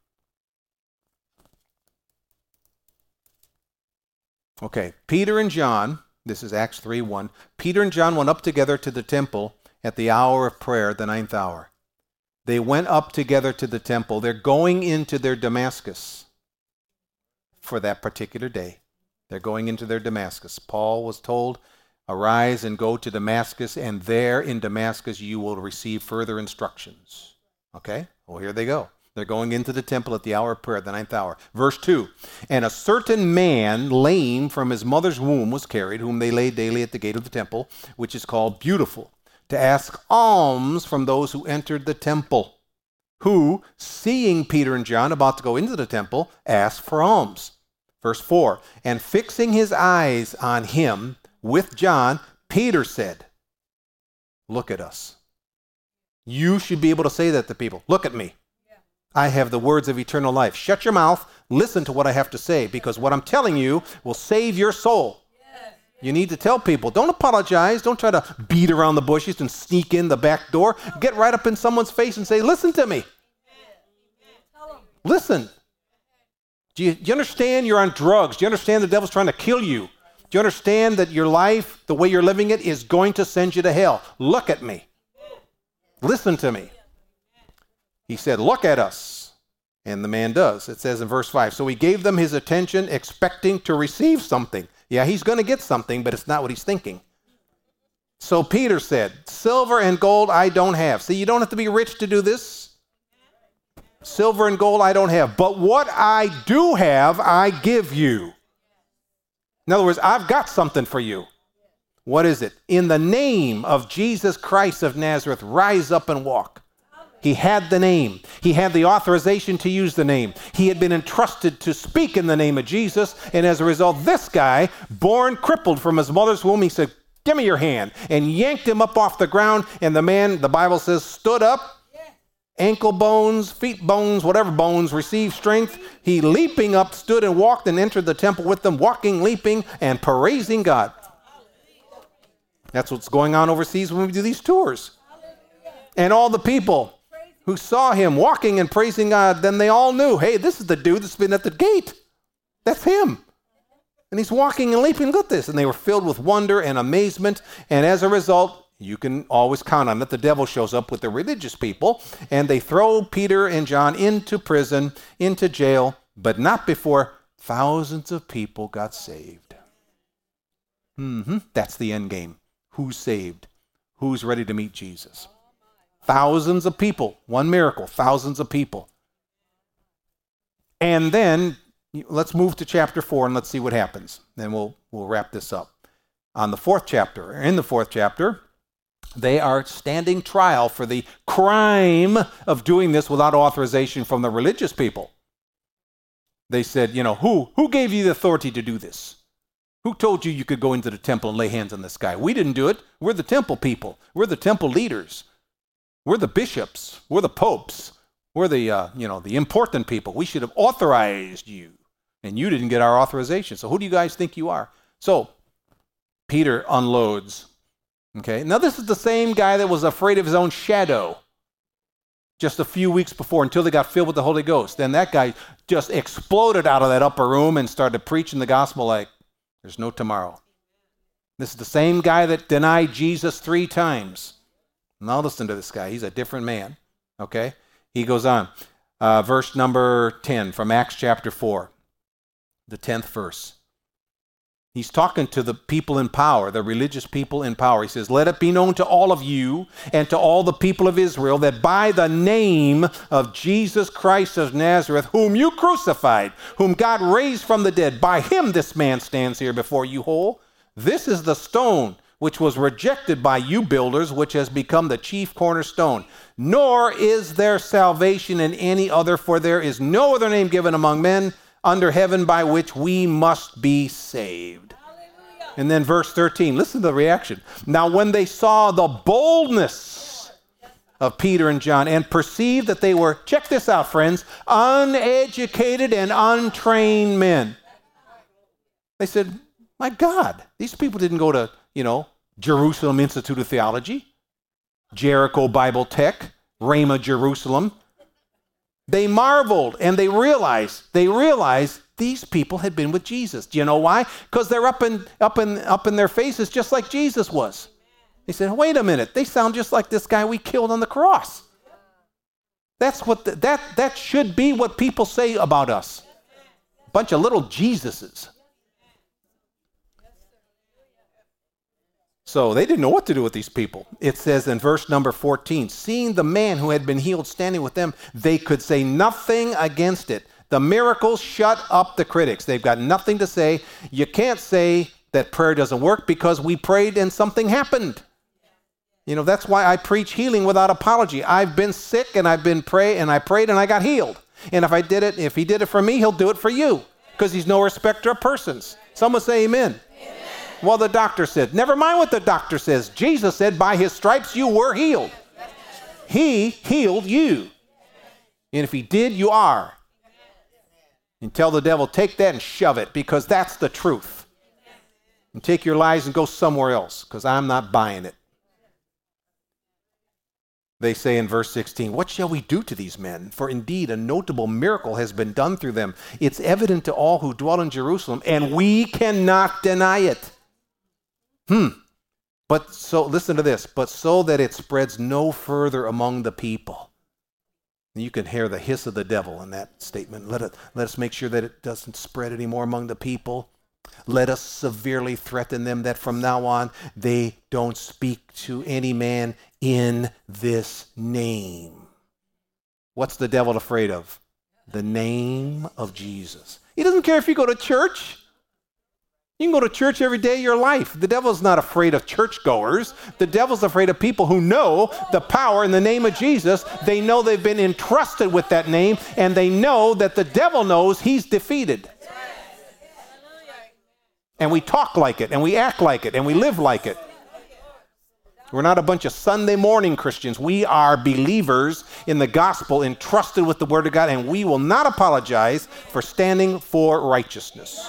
S1: Okay, Peter and John, this is Acts 3:1. Peter and John went up together to the temple at the hour of prayer, the 9th hour. They went up together to the temple. They're going into their Damascus for that particular day. They're going into their Damascus. Paul was told, arise and go to Damascus, and there in Damascus you will receive further instructions. Okay, well, here they go. They're going into the temple at the hour of prayer, the 9th hour. Verse 2, and a certain man, lame from his mother's womb, was carried, whom they laid daily at the gate of the temple, which is called Beautiful, to ask alms from those who entered the temple, who, seeing Peter and John about to go into the temple, asked for alms. Verse 4, and fixing his eyes on him with John, Peter said, look at us. You should be able to say that to people. Look at me. I have the words of eternal life. Shut your mouth. Listen to what I have to say, because what I'm telling you will save your soul. You need to tell people. Don't apologize. Don't try to beat around the bushes and sneak in the back door. Get right up in someone's face and say, listen to me. Listen. Do you understand you're on drugs? Do you understand the devil's trying to kill you? Do you understand that your life, the way you're living it, is going to send you to hell? Look at me. Listen to me. He said, look at us. And the man does. It says in verse 5, so he gave them his attention, expecting to receive something. Yeah, he's going to get something, but it's not what he's thinking. So Peter said, silver and gold I don't have. See, you don't have to be rich to do this. Silver and gold I don't have. But what I do have, I give you. In other words, I've got something for you. What is it? In the name of Jesus Christ of Nazareth, rise up and walk. He had the name. He had the authorization to use the name. He had been entrusted to speak in the name of Jesus. And as a result, this guy, born crippled from his mother's womb, he said, give me your hand, and yanked him up off the ground. And the man, the Bible says, stood up, ankle bones, feet bones, whatever bones, received strength. He, leaping up, stood and walked and entered the temple with them, walking, leaping, and praising God. That's what's going on overseas when we do these tours. And all the people who saw him walking and praising God, then they all knew, hey, this is the dude that's been at the gate. That's him. And he's walking and leaping. Look at this. And they were filled with wonder and amazement. And as a result, you can always count on it. The devil shows up with the religious people, and they throw Peter and John into prison, into jail, but not before thousands of people got saved. That's the end game. Who's saved? Who's ready to meet Jesus? Thousands of people. One miracle. Thousands of people. And then let's move to chapter 4 and let's see what happens. Then we'll wrap this up. In the fourth chapter, they are standing trial for the crime of doing this without authorization from the religious people. They said, who gave you the authority to do this? Who told you you could go into the temple and lay hands on this guy? We didn't do it. We're the temple people. We're the temple leaders. We're the bishops. We're the popes. We're the important people. We should have authorized you, and you didn't get our authorization. So who do you guys think you are? So Peter unloads. Okay. Now this is the same guy that was afraid of his own shadow just a few weeks before until they got filled with the Holy Ghost. Then that guy just exploded out of that upper room and started preaching the gospel like there's no tomorrow. This is the same guy that denied Jesus 3 times. Now listen to this guy. He's a different man. Okay? He goes on. verse number 10 from Acts chapter 4, the 10th verse. He's talking to the people in power, the religious people in power. He says, let it be known to all of you and to all the people of Israel that by the name of Jesus Christ of Nazareth, whom you crucified, whom God raised from the dead, by him this man stands here before you whole. This is the stone which was rejected by you builders, which has become the chief cornerstone. Nor is there salvation in any other, for there is no other name given among men under heaven by which we must be saved. Hallelujah. And then verse 13, listen to the reaction. Now when they saw the boldness of Peter and John and perceived that they were, check this out, friends, uneducated and untrained men, they said, my God, these people didn't go to, Jerusalem Institute of Theology, Jericho Bible Tech, Rhema Jerusalem. They marveled and they realized these people had been with Jesus. Do you know why? Because they're up in their faces just like Jesus was. They said, wait a minute, they sound just like this guy we killed on the cross. That's what that should be what people say about us. A bunch of little Jesuses. So they didn't know what to do with these people. It says in verse number 14, seeing the man who had been healed standing with them, they could say nothing against it. The miracles shut up the critics. They've got nothing to say. You can't say that prayer doesn't work because we prayed and something happened. That's why I preach healing without apology. I've been sick and I prayed and I got healed. And if he did it for me, he'll do it for you because he's no respecter of persons. Someone say amen. Well, the doctor said, never mind what the doctor says. Jesus said, by his stripes you were healed. He healed you. And if he did, you are. And tell the devil, take that and shove it, because that's the truth. And take your lies and go somewhere else, because I'm not buying it. They say in verse 16, what shall we do to these men? For indeed a notable miracle has been done through them. It's evident to all who dwell in Jerusalem, and we cannot deny it. But so, listen to this, but so that it spreads no further among the people. You can hear the hiss of the devil in that statement. Let us make sure that it doesn't spread anymore among the people. Let us severely threaten them that from now on they don't speak to any man in this name. What's the devil afraid of? The name of Jesus. He doesn't care if you go to church. You can go to church every day of your life. The devil's not afraid of churchgoers. The devil's afraid of people who know the power in the name of Jesus. They know they've been entrusted with that name, and they know that the devil knows he's defeated. And we talk like it, and we act like it, and we live like it. We're not a bunch of Sunday morning Christians. We are believers in the gospel, entrusted with the word of God, and we will not apologize for standing for righteousness.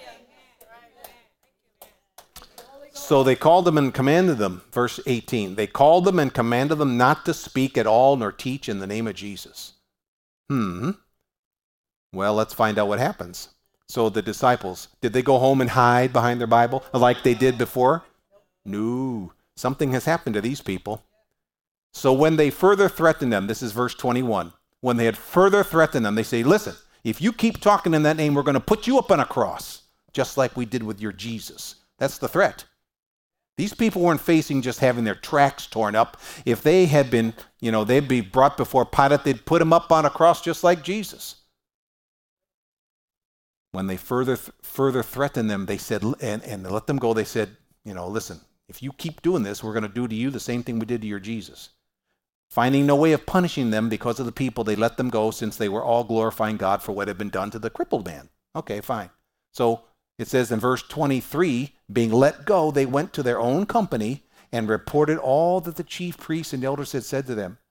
S1: So they called them and commanded them, verse 18. They called them and commanded them not to speak at all nor teach in the name of Jesus. Well, let's find out what happens. So the disciples, did they go home and hide behind their Bible like they did before? No. Something has happened to these people. So when they further threatened them, this is verse 21. When they had further threatened them, they say, listen, if you keep talking in that name, we're going to put you up on a cross, just like we did with your Jesus. That's the threat. These people weren't facing just having their tracks torn up. If they had been, they'd be brought before Pilate, they'd put him up on a cross just like Jesus. When they further threatened them, they said, and let them go, they said, listen, if you keep doing this, we're going to do to you the same thing we did to your Jesus. Finding no way of punishing them because of the people, they let them go since they were all glorifying God for what had been done to the crippled man. Okay, fine. So it says in verse 23, being let go, they went to their own company and reported all that the chief priests and elders had said to them.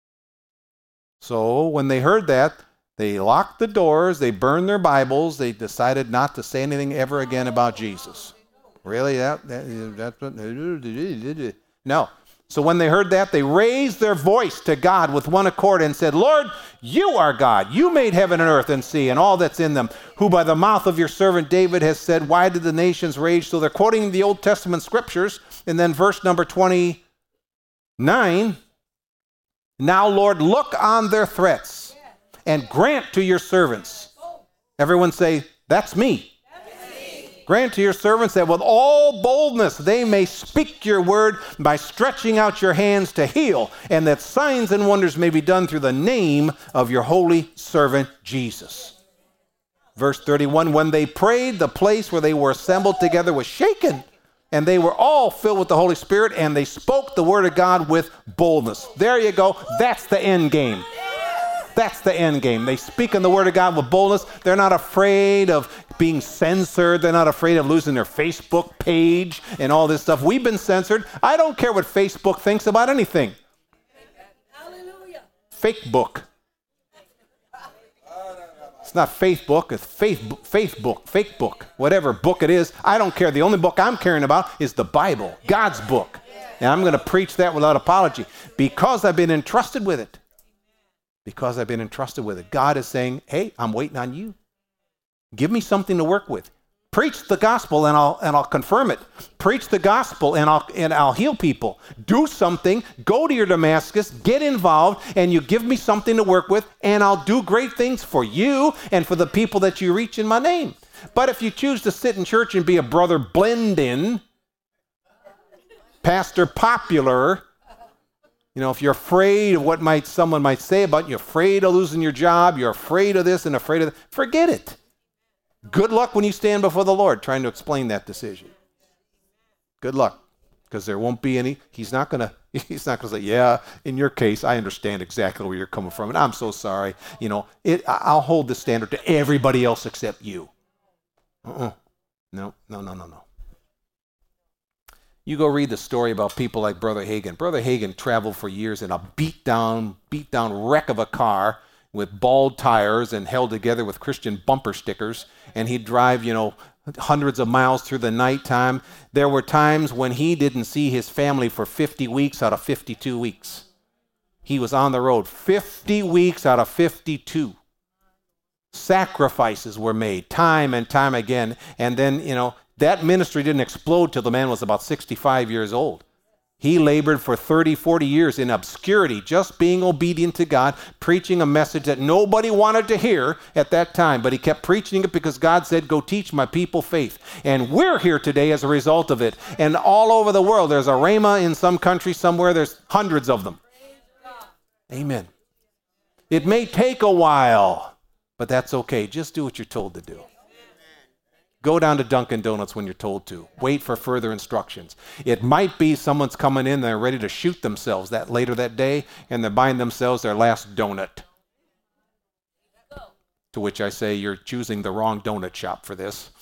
S1: So when they heard that, they locked the doors, they burned their Bibles, they decided not to say anything ever again about Jesus. Really? That's what? No. So when they heard that, they raised their voice to God with one accord and said, Lord, you are God. You made heaven and earth and sea and all that's in them, who by the mouth of your servant David has said, why did the nations rage? So they're quoting the Old Testament scriptures. And then verse number 29, now, Lord, look on their threats and grant to your servants. Everyone say, that's me. Grant to your servants that with all boldness they may speak your word by stretching out your hands to heal, and that signs and wonders may be done through the name of your holy servant Jesus. Verse 31, when they prayed, the place where they were assembled together was shaken, and they were all filled with the Holy Spirit, and they spoke the word of God with boldness. There you go. That's the end game. That's the end game. They speak in the word of God with boldness. They're not afraid of being censored. They're not afraid of losing their Facebook page and all this stuff. We've been censored. I don't care what Facebook thinks about anything. Hallelujah. Fake book. It's not Facebook, it's Facebook, fake book, whatever book it is. I don't care. The only book I'm caring about is the Bible, God's book. And I'm going to preach that without apology because I've been entrusted with it. Because I've been entrusted with it. God is saying, hey, I'm waiting on you. Give me something to work with. Preach the gospel and I'll confirm it. Preach the gospel and I'll heal people. Do something. Go to your Damascus. Get involved, and you give me something to work with, and I'll do great things for you and for the people that you reach in my name. But if you choose to sit in church and be a brother blend-in, pastor popular, if you're afraid of what someone might say about you, you're afraid of losing your job, you're afraid of this and afraid of that, forget it. Good luck when you stand before the Lord trying to explain that decision. Good luck, because there won't be any. He's not going to say, yeah, in your case, I understand exactly where you're coming from, and I'm so sorry. I'll hold the standard to everybody else except you. No. You go read the story about people like Brother Hagin. Brother Hagin traveled for years in a beat down wreck of a car with bald tires and held together with Christian bumper stickers, and he'd drive, hundreds of miles through the nighttime. There were times when he didn't see his family for 50 weeks out of 52 weeks. He was on the road 50 weeks out of 52. Sacrifices were made time and time again, and then, that ministry didn't explode till the man was about 65 years old. He labored for 30, 40 years in obscurity, just being obedient to God, preaching a message that nobody wanted to hear at that time, but he kept preaching it because God said, go teach my people faith. And we're here today as a result of it. And all over the world, there's a Rhema in some country somewhere, there's hundreds of them. Amen. It may take a while, but that's okay. Just do what you're told to do. Go down to Dunkin' Donuts when you're told to. Wait for further instructions. It might be someone's coming in, they're ready to shoot themselves later that day, and they're buying themselves their last donut. To which I say, you're choosing the wrong donut shop for this.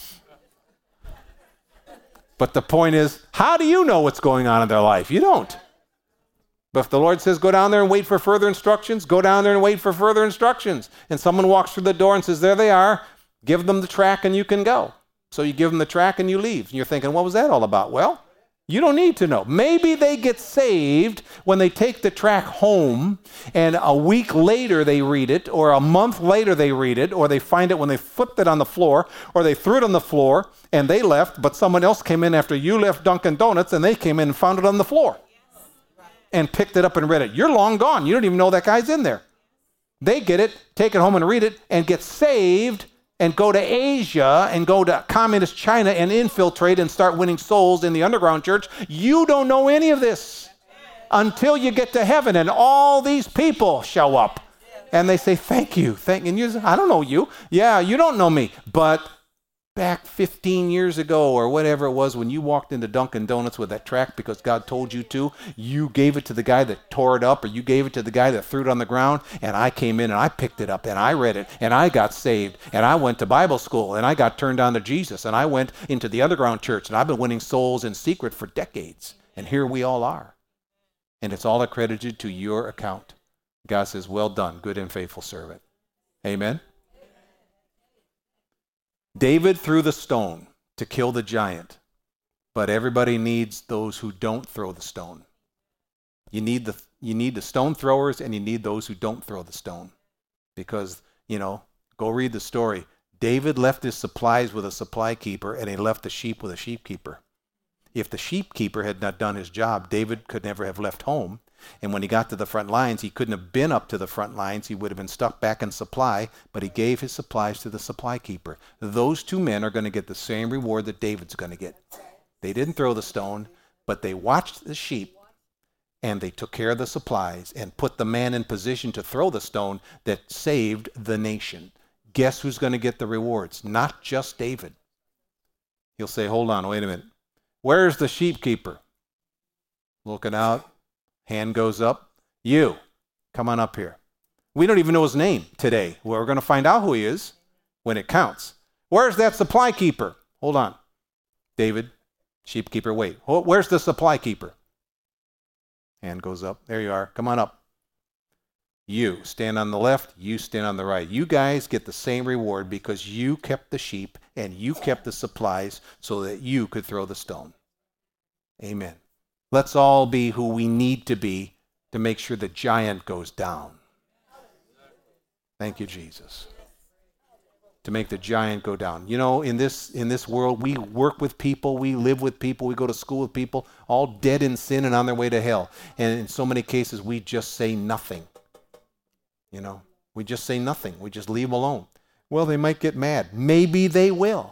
S1: But the point is, how do you know what's going on in their life? You don't. But if the Lord says, go down there and wait for further instructions, go down there and wait for further instructions. And someone walks through the door and says, there they are, give them the track and you can go. So you give them the track and you leave. And you're thinking, what was that all about? Well, you don't need to know. Maybe they get saved when they take the track home and a week later they read it, or a month later they read it, or they find it when they flipped it on the floor, or they threw it on the floor and they left, but someone else came in after you left Dunkin' Donuts and they came in and found it on the floor and picked it up and read it. You're long gone. You don't even know that guy's in there. They get it, take it home and read it, and get saved and go to Asia and go to communist China and infiltrate and start winning souls in the underground church. You don't know any of this until you get to heaven and all these people show up and they say, thank you. And you say, I don't know you. Yeah, you don't know me. But back 15 years ago or whatever it was, when you walked into Dunkin' Donuts with that tract because God told you to, you gave it to the guy that tore it up, or you gave it to the guy that threw it on the ground, and I came in and I picked it up and I read it and I got saved and I went to Bible school and I got turned on to Jesus and I went into the underground church and I've been winning souls in secret for decades. And here we all are. And it's all accredited to your account. God says, well done, good and faithful servant. Amen. David threw the stone to kill the giant, but everybody needs those who don't throw the stone. You need the stone throwers, and you need those who don't throw the stone. Because, go read the story. David left his supplies with a supply keeper, and he left the sheep with a sheep keeper. If the sheep keeper had not done his job, David could never have left home, And when he got to the front lines, he couldn't have been up to the front lines. He would have been stuck back in supply, but he gave his supplies to the supply keeper. Those two men are going to get the same reward that David's going to get. They didn't throw the stone, but they watched the sheep, and they took care of the supplies and put the man in position to throw the stone that saved the nation. Guess who's going to get the rewards? Not just David. He'll say, hold on, wait a minute. Where's the sheep keeper? Looking out, hand goes up. You, come on up here. We don't even know his name today. Well, we're going to find out who he is when it counts. Where's that supply keeper? Hold on. David, sheep keeper, wait. Where's the supply keeper? Hand goes up. There you are. Come on up. You stand on the left, you stand on the right. You guys get the same reward because you kept the sheep and you kept the supplies so that you could throw the stone. Amen. Let's all be who we need to be to make sure the giant goes down. Thank you, Jesus. To make the giant go down. You know, in this world, we work with people, we live with people, we go to school with people, all dead in sin and on their way to hell. And in so many cases, we just say nothing. You know, we just say nothing. We just leave them alone. Well, they might get mad. Maybe they will.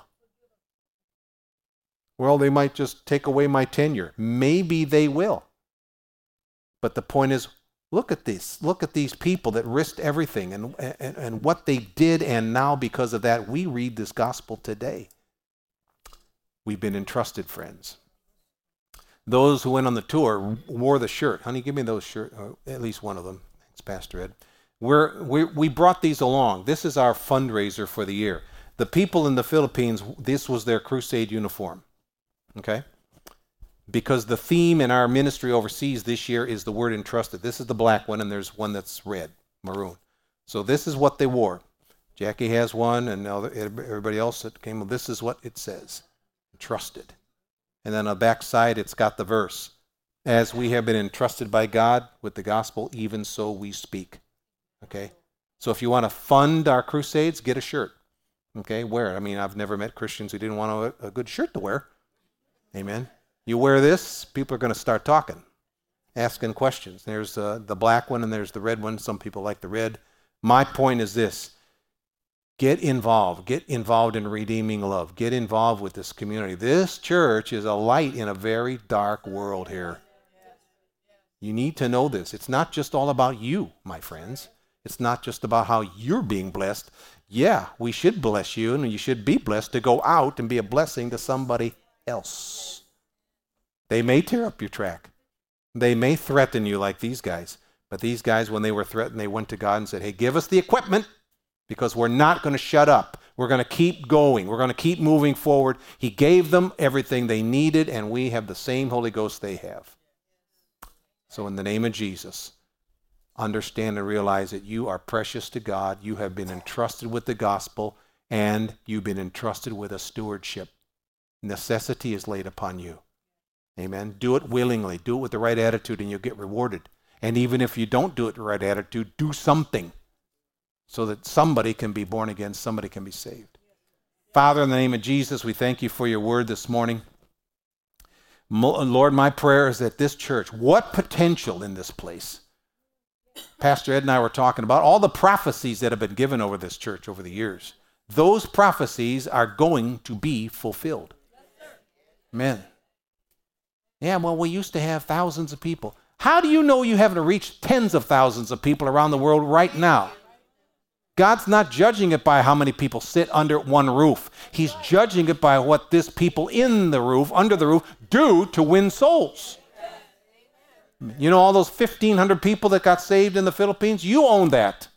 S1: Well, they might just take away my tenure. Maybe they will. But the point is, look at this. Look at these people that risked everything and what they did, and now because of that, we read this gospel today. We've been entrusted, friends. Those who went on the tour wore the shirt. Honey, give me those shirts, at least one of them. Thanks, Pastor Ed. We brought these along. This is our fundraiser for the year. The people in the Philippines, this was their crusade uniform. Okay? Because the theme in our ministry overseas this year is the word entrusted. This is the black one, and there's one that's red, maroon. So this is what they wore. Jackie has one, and everybody else that came, this is what it says. Entrusted. And then on the back side, it's got the verse. As we have been entrusted by God with the gospel, even so we speak. Okay? So if you want to fund our crusades, get a shirt. Okay? Wear it. I mean, I've never met Christians who didn't want a good shirt to wear. Amen? You wear this, people are going to start talking, asking questions. There's the black one and there's the red one. Some people like the red. My point is this. Get involved. Get involved in redeeming love. Get involved with this community. This church is a light in a very dark world here. You need to know this. It's not just all about you, my friends. It's not just about how you're being blessed. Yeah, we should bless you, and you should be blessed to go out and be a blessing to somebody else. They may tear up your track. They may threaten you like these guys. But these guys, when they were threatened, they went to God and said, hey, give us the equipment because we're not going to shut up. We're going to keep going. We're going to keep moving forward. He gave them everything they needed, and we have the same Holy Ghost they have. So in the name of Jesus, understand and realize that you are precious to God. You have been entrusted with the gospel, and you've been entrusted with a stewardship. Necessity is laid upon you. Amen. Do it willingly. Do it with the right attitude, and you'll get rewarded. And even if you don't do it with the right attitude, do something so that somebody can be born again, somebody can be saved. Father, in the name of Jesus, we thank you for your word this morning. Lord, my prayer is that this church, what potential in this place. Pastor Ed and I were talking about all the prophecies that have been given over this church over the years. Those prophecies are going to be fulfilled. Amen. Yeah, well, we used to have thousands of people. How do you know you haven't reached tens of thousands of people around the world right now? God's not judging it by how many people sit under one roof. He's judging it by what this people in the roof, under the roof, do to win souls. You know all those 1,500 people that got saved in the Philippines? You own that.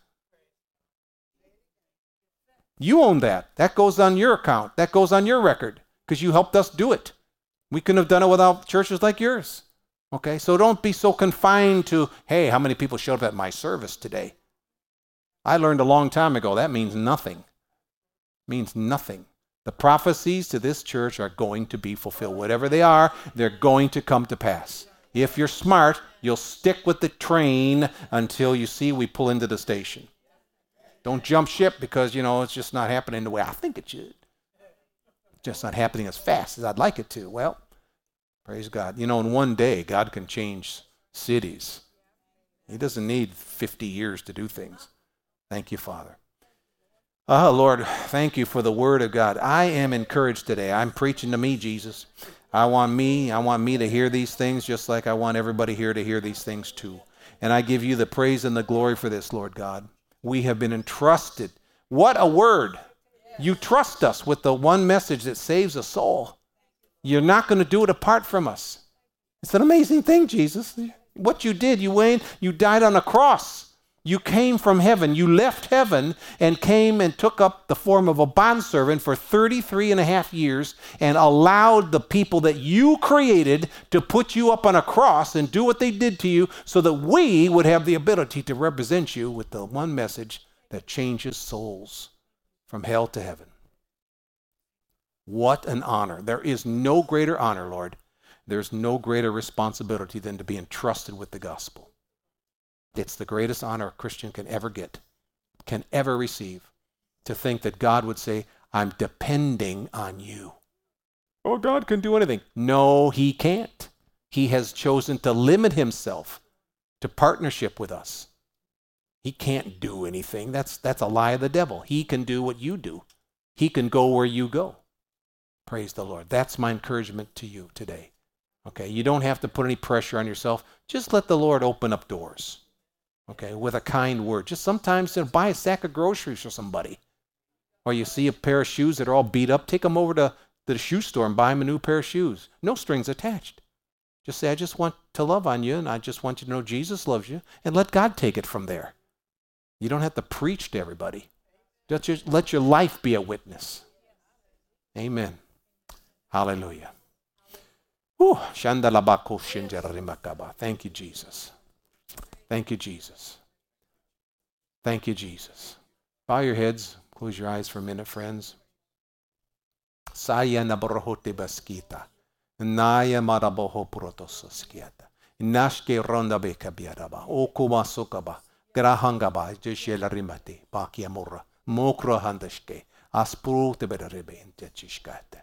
S1: You own that. That goes on your account. That goes on your record because you helped us do it. We couldn't have done it without churches like yours. Okay, so don't be so confined to, hey, how many people showed up at my service today? I learned a long time ago that means nothing. It means nothing. The prophecies to this church are going to be fulfilled. Whatever they are, they're going to come to pass. If you're smart, you'll stick with the train until you see we pull into the station. Don't jump ship because, it's just not happening the way I think it should. It's just not happening as fast as I'd like it to. Well, praise God. In one day, God can change cities. He doesn't need 50 years to do things. Thank you, Father. Oh, Lord, thank you for the word of God. I am encouraged today. I'm preaching to me, Jesus. I want me to hear these things just like I want everybody here to hear these things too. And I give you the praise and the glory for this, Lord God. We have been entrusted. What a word. You trust us with the one message that saves a soul. You're not going to do it apart from us. It's an amazing thing, Jesus. What you did, you died on a cross. You came from heaven. You left heaven and came and took up the form of a bondservant for 33 and a half years and allowed the people that you created to put you up on a cross and do what they did to you so that we would have the ability to represent you with the one message that changes souls from hell to heaven. What an honor. There is no greater honor, Lord. There's no greater responsibility than to be entrusted with the gospel. It's the greatest honor a Christian can ever get, can ever receive, to think that God would say, I'm depending on you. Oh, God can do anything. No, he can't. He has chosen to limit himself to partnership with us. He can't do anything. That's a lie of the devil. He can do what you do. He can go where you go. Praise the Lord. That's my encouragement to you today. Okay, you don't have to put any pressure on yourself. Just let the Lord open up doors. Okay, with a kind word. Just sometimes buy a sack of groceries for somebody. Or you see a pair of shoes that are all beat up, take them over to the shoe store and buy them a new pair of shoes. No strings attached. Just say, I just want to love on you, and I just want you to know Jesus loves you, and let God take it from there. You don't have to preach to everybody. Just let your life be a witness. Amen. Hallelujah. Thank you, Jesus. Thank you, Jesus. Thank you, Jesus. Bow your heads. Close your eyes for a minute, friends. Saya nabrohote baskita. Naya maraboho protososkiata. Nashke ronda beka biaraba. Okuma sokaba. Grahangaba. Jeshela rimate. Bakiamura. Mokro handashke. Aspru teberebe intechishkate.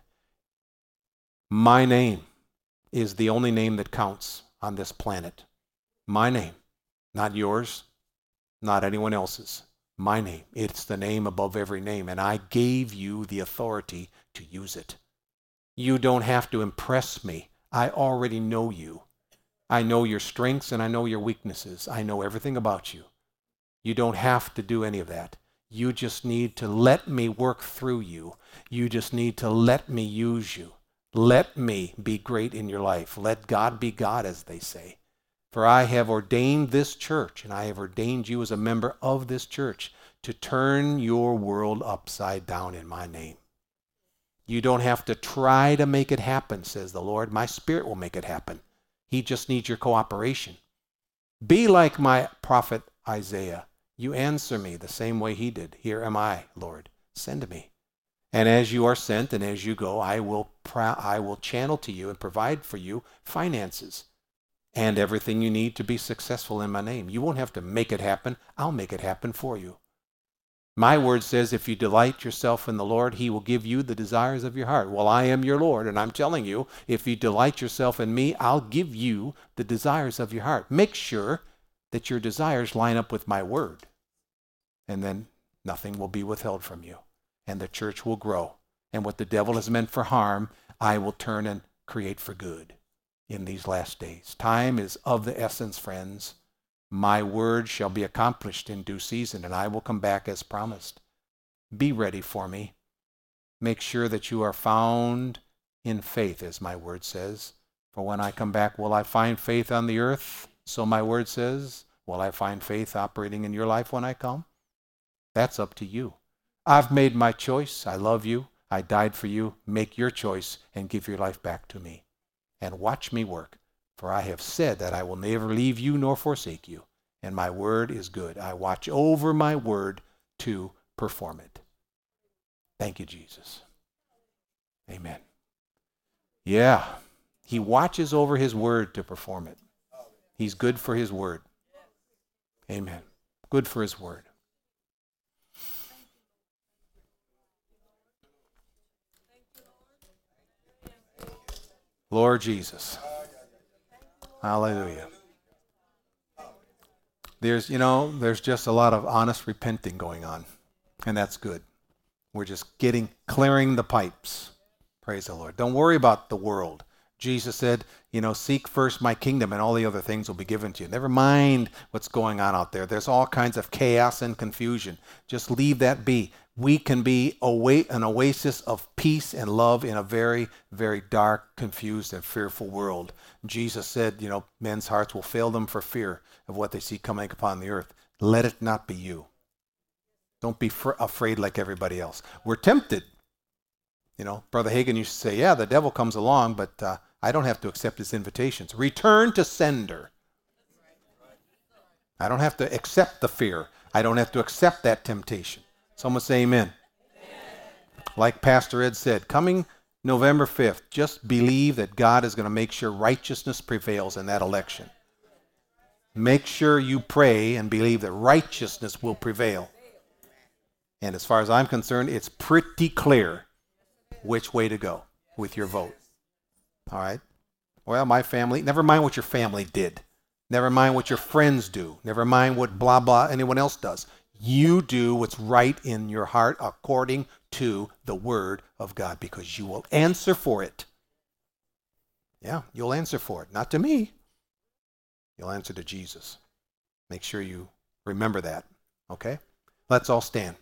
S1: My name is the only name that counts on this planet. My name. Not yours, not anyone else's. My name. It's the name above every name, and I gave you the authority to use it. You don't have to impress me. I already know you. I know your strengths and I know your weaknesses. I know everything about you. You don't have to do any of that. You just need to let me work through you. You just need to let me use you. Let me be great in your life. Let God be God, as they say. For I have ordained this church, and I have ordained you as a member of this church to turn your world upside down in my name. You don't have to try to make it happen, says the Lord. My Spirit will make it happen. He just needs your cooperation. Be like my prophet Isaiah. You answer me the same way he did. Here am I, Lord. Send me. And as you are sent and as you go, I will channel to you and provide for you finances and everything you need to be successful in my name. You won't have to make it happen. I'll make it happen for you. My word says if you delight yourself in the Lord, he will give you the desires of your heart. Well, I am your Lord, and I'm telling you, if you delight yourself in me, I'll give you the desires of your heart. Make sure that your desires line up with my word, and then nothing will be withheld from you, and the church will grow. And what the devil has meant for harm, I will turn and create for good in these last days. Time is of the essence, friends. My word shall be accomplished in due season, and I will come back as promised. Be ready for me. Make sure that you are found in faith, as my word says. For when I come back, will I find faith on the earth? So my word says. Will I find faith operating in your life when I come? That's up to you. I've made my choice. I love you. I died for you. Make your choice and give your life back to me. And watch me work. For I have said that I will never leave you nor forsake you. And my word is good. I watch over my word to perform it. Thank you, Jesus. Amen. Yeah. He watches over his word to perform it. He's good for his word. Amen. Good for his word. Lord Jesus. Hallelujah. There's just a lot of honest repenting going on, and that's good. We're just clearing the pipes. Praise the Lord. Don't worry about the world. Jesus said, seek first my kingdom and all the other things will be given to you. Never mind what's going on out there. There's all kinds of chaos and confusion. Just leave that be. We can be an oasis of peace and love in a very, very dark, confused, and fearful world. Jesus said, men's hearts will fail them for fear of what they see coming upon the earth. Let it not be you. Don't be afraid like everybody else. We're tempted. Brother Hagin used to say, yeah, the devil comes along, but I don't have to accept his invitations. Return to sender. I don't have to accept the fear. I don't have to accept that temptation. Someone say amen. Like Pastor Ed said, coming November 5th, just believe that God is going to make sure righteousness prevails in that election. Make sure you pray and believe that righteousness will prevail. And as far as I'm concerned, it's pretty clear which way to go with your vote. All right? Well, my family, never mind what your family did. Never mind what your friends do. Never mind what blah, blah, anyone else does. You do what's right in your heart according to the Word of God, because you will answer for it. Yeah, you'll answer for it. Not to me. You'll answer to Jesus. Make sure you remember that. Okay? Let's all stand.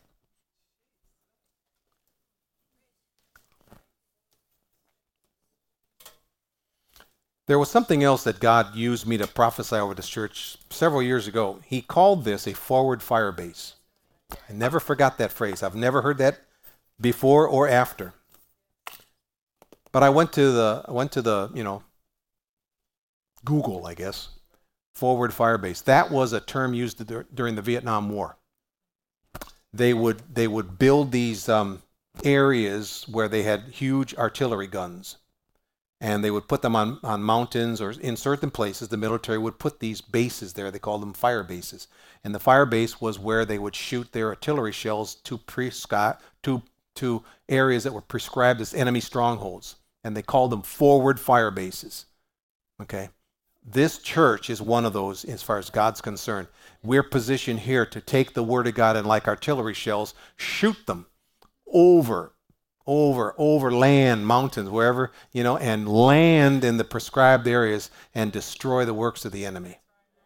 S1: There was something else that God used me to prophesy over this church several years ago. He called this a forward fire base. I never forgot that phrase. I've never heard that before or after. But I went to the Google, I guess, forward fire base. That was a term used during the Vietnam War. They would build these areas where they had huge artillery guns. And they would put them on mountains or in certain places. The military would put these bases there. They called them fire bases. And the fire base was where they would shoot their artillery shells to areas that were prescribed as enemy strongholds. And they called them forward fire bases. Okay? This church is one of those as far as God's concerned. We're positioned here to take the Word of God and like artillery shells, shoot them over land, mountains, wherever, and land in the prescribed areas and destroy the works of the enemy.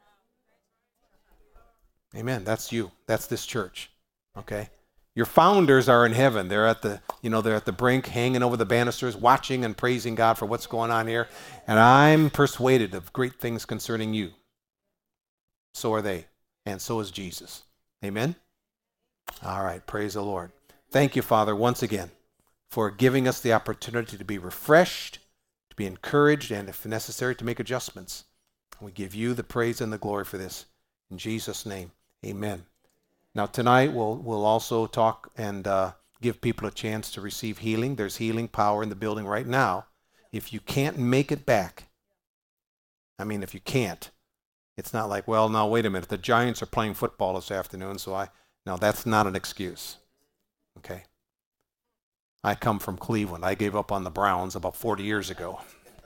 S1: Amen. That's you. That's this church. Okay? Your founders are in heaven. They're at the brink, hanging over the banisters, watching and praising God for what's going on here. And I'm persuaded of great things concerning you. So are they. And so is Jesus. Amen? All right. Praise the Lord. Thank you, Father, once again, for giving us the opportunity to be refreshed, to be encouraged, and if necessary, to make adjustments. We give you the praise and the glory for this. In Jesus' name, amen. Now tonight we'll also talk and give people a chance to receive healing. There's healing power in the building right now. If you can't make it back, if you can't, it's not like, well, now wait a minute, the Giants are playing football this afternoon, no, that's not an excuse. Okay? I come from Cleveland. I gave up on the Browns about 40 years ago.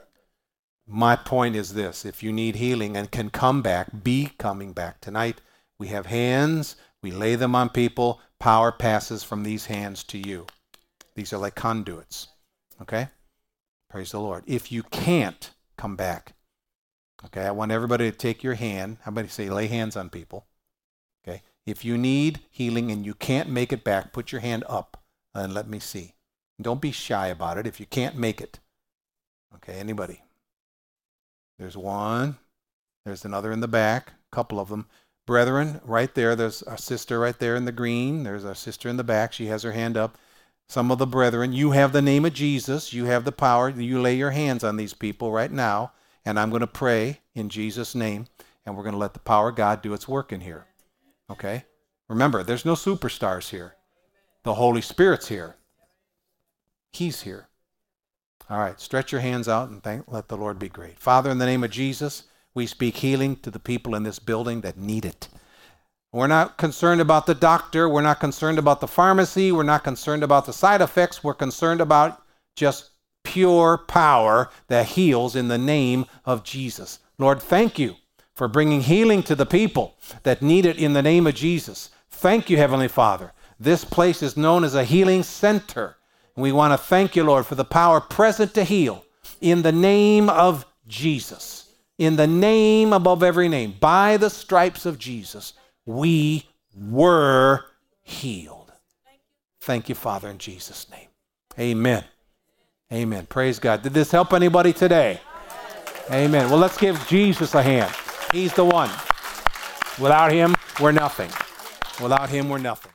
S1: My point is this. If you need healing and can come back, be coming back. Tonight, we have hands. We lay them on people. Power passes from these hands to you. These are like conduits. Okay? Praise the Lord. If you can't come back, okay, I want everybody to take your hand. How about you say lay hands on people? Okay? If you need healing and you can't make it back, put your hand up and let me see. Don't be shy about it if you can't make it. Okay, anybody? There's one. There's another in the back. A couple of them. Brethren, right there. There's our sister right there in the green. There's our sister in the back. She has her hand up. Some of the brethren, you have the name of Jesus. You have the power. You lay your hands on these people right now. And I'm going to pray in Jesus' name. And we're going to let the power of God do its work in here. Okay? Remember, there's no superstars here. The Holy Spirit's here. He's here. All right, stretch your hands out and let the Lord be great. Father, in the name of Jesus, we speak healing to the people in this building that need it. We're not concerned about the doctor. We're not concerned about the pharmacy. We're not concerned about the side effects. We're concerned about just pure power that heals in the name of Jesus. Lord, thank you for bringing healing to the people that need it in the name of Jesus. Thank you, Heavenly Father. This place is known as a healing center. We want to thank you, Lord, for the power present to heal in the name of Jesus. In the name above every name. By the stripes of Jesus, we were healed. Thank you, Father, in Jesus' name. Amen. Amen. Praise God. Did this help anybody today? Amen. Well, let's give Jesus a hand. He's the one. Without him, we're nothing. Without him, we're nothing.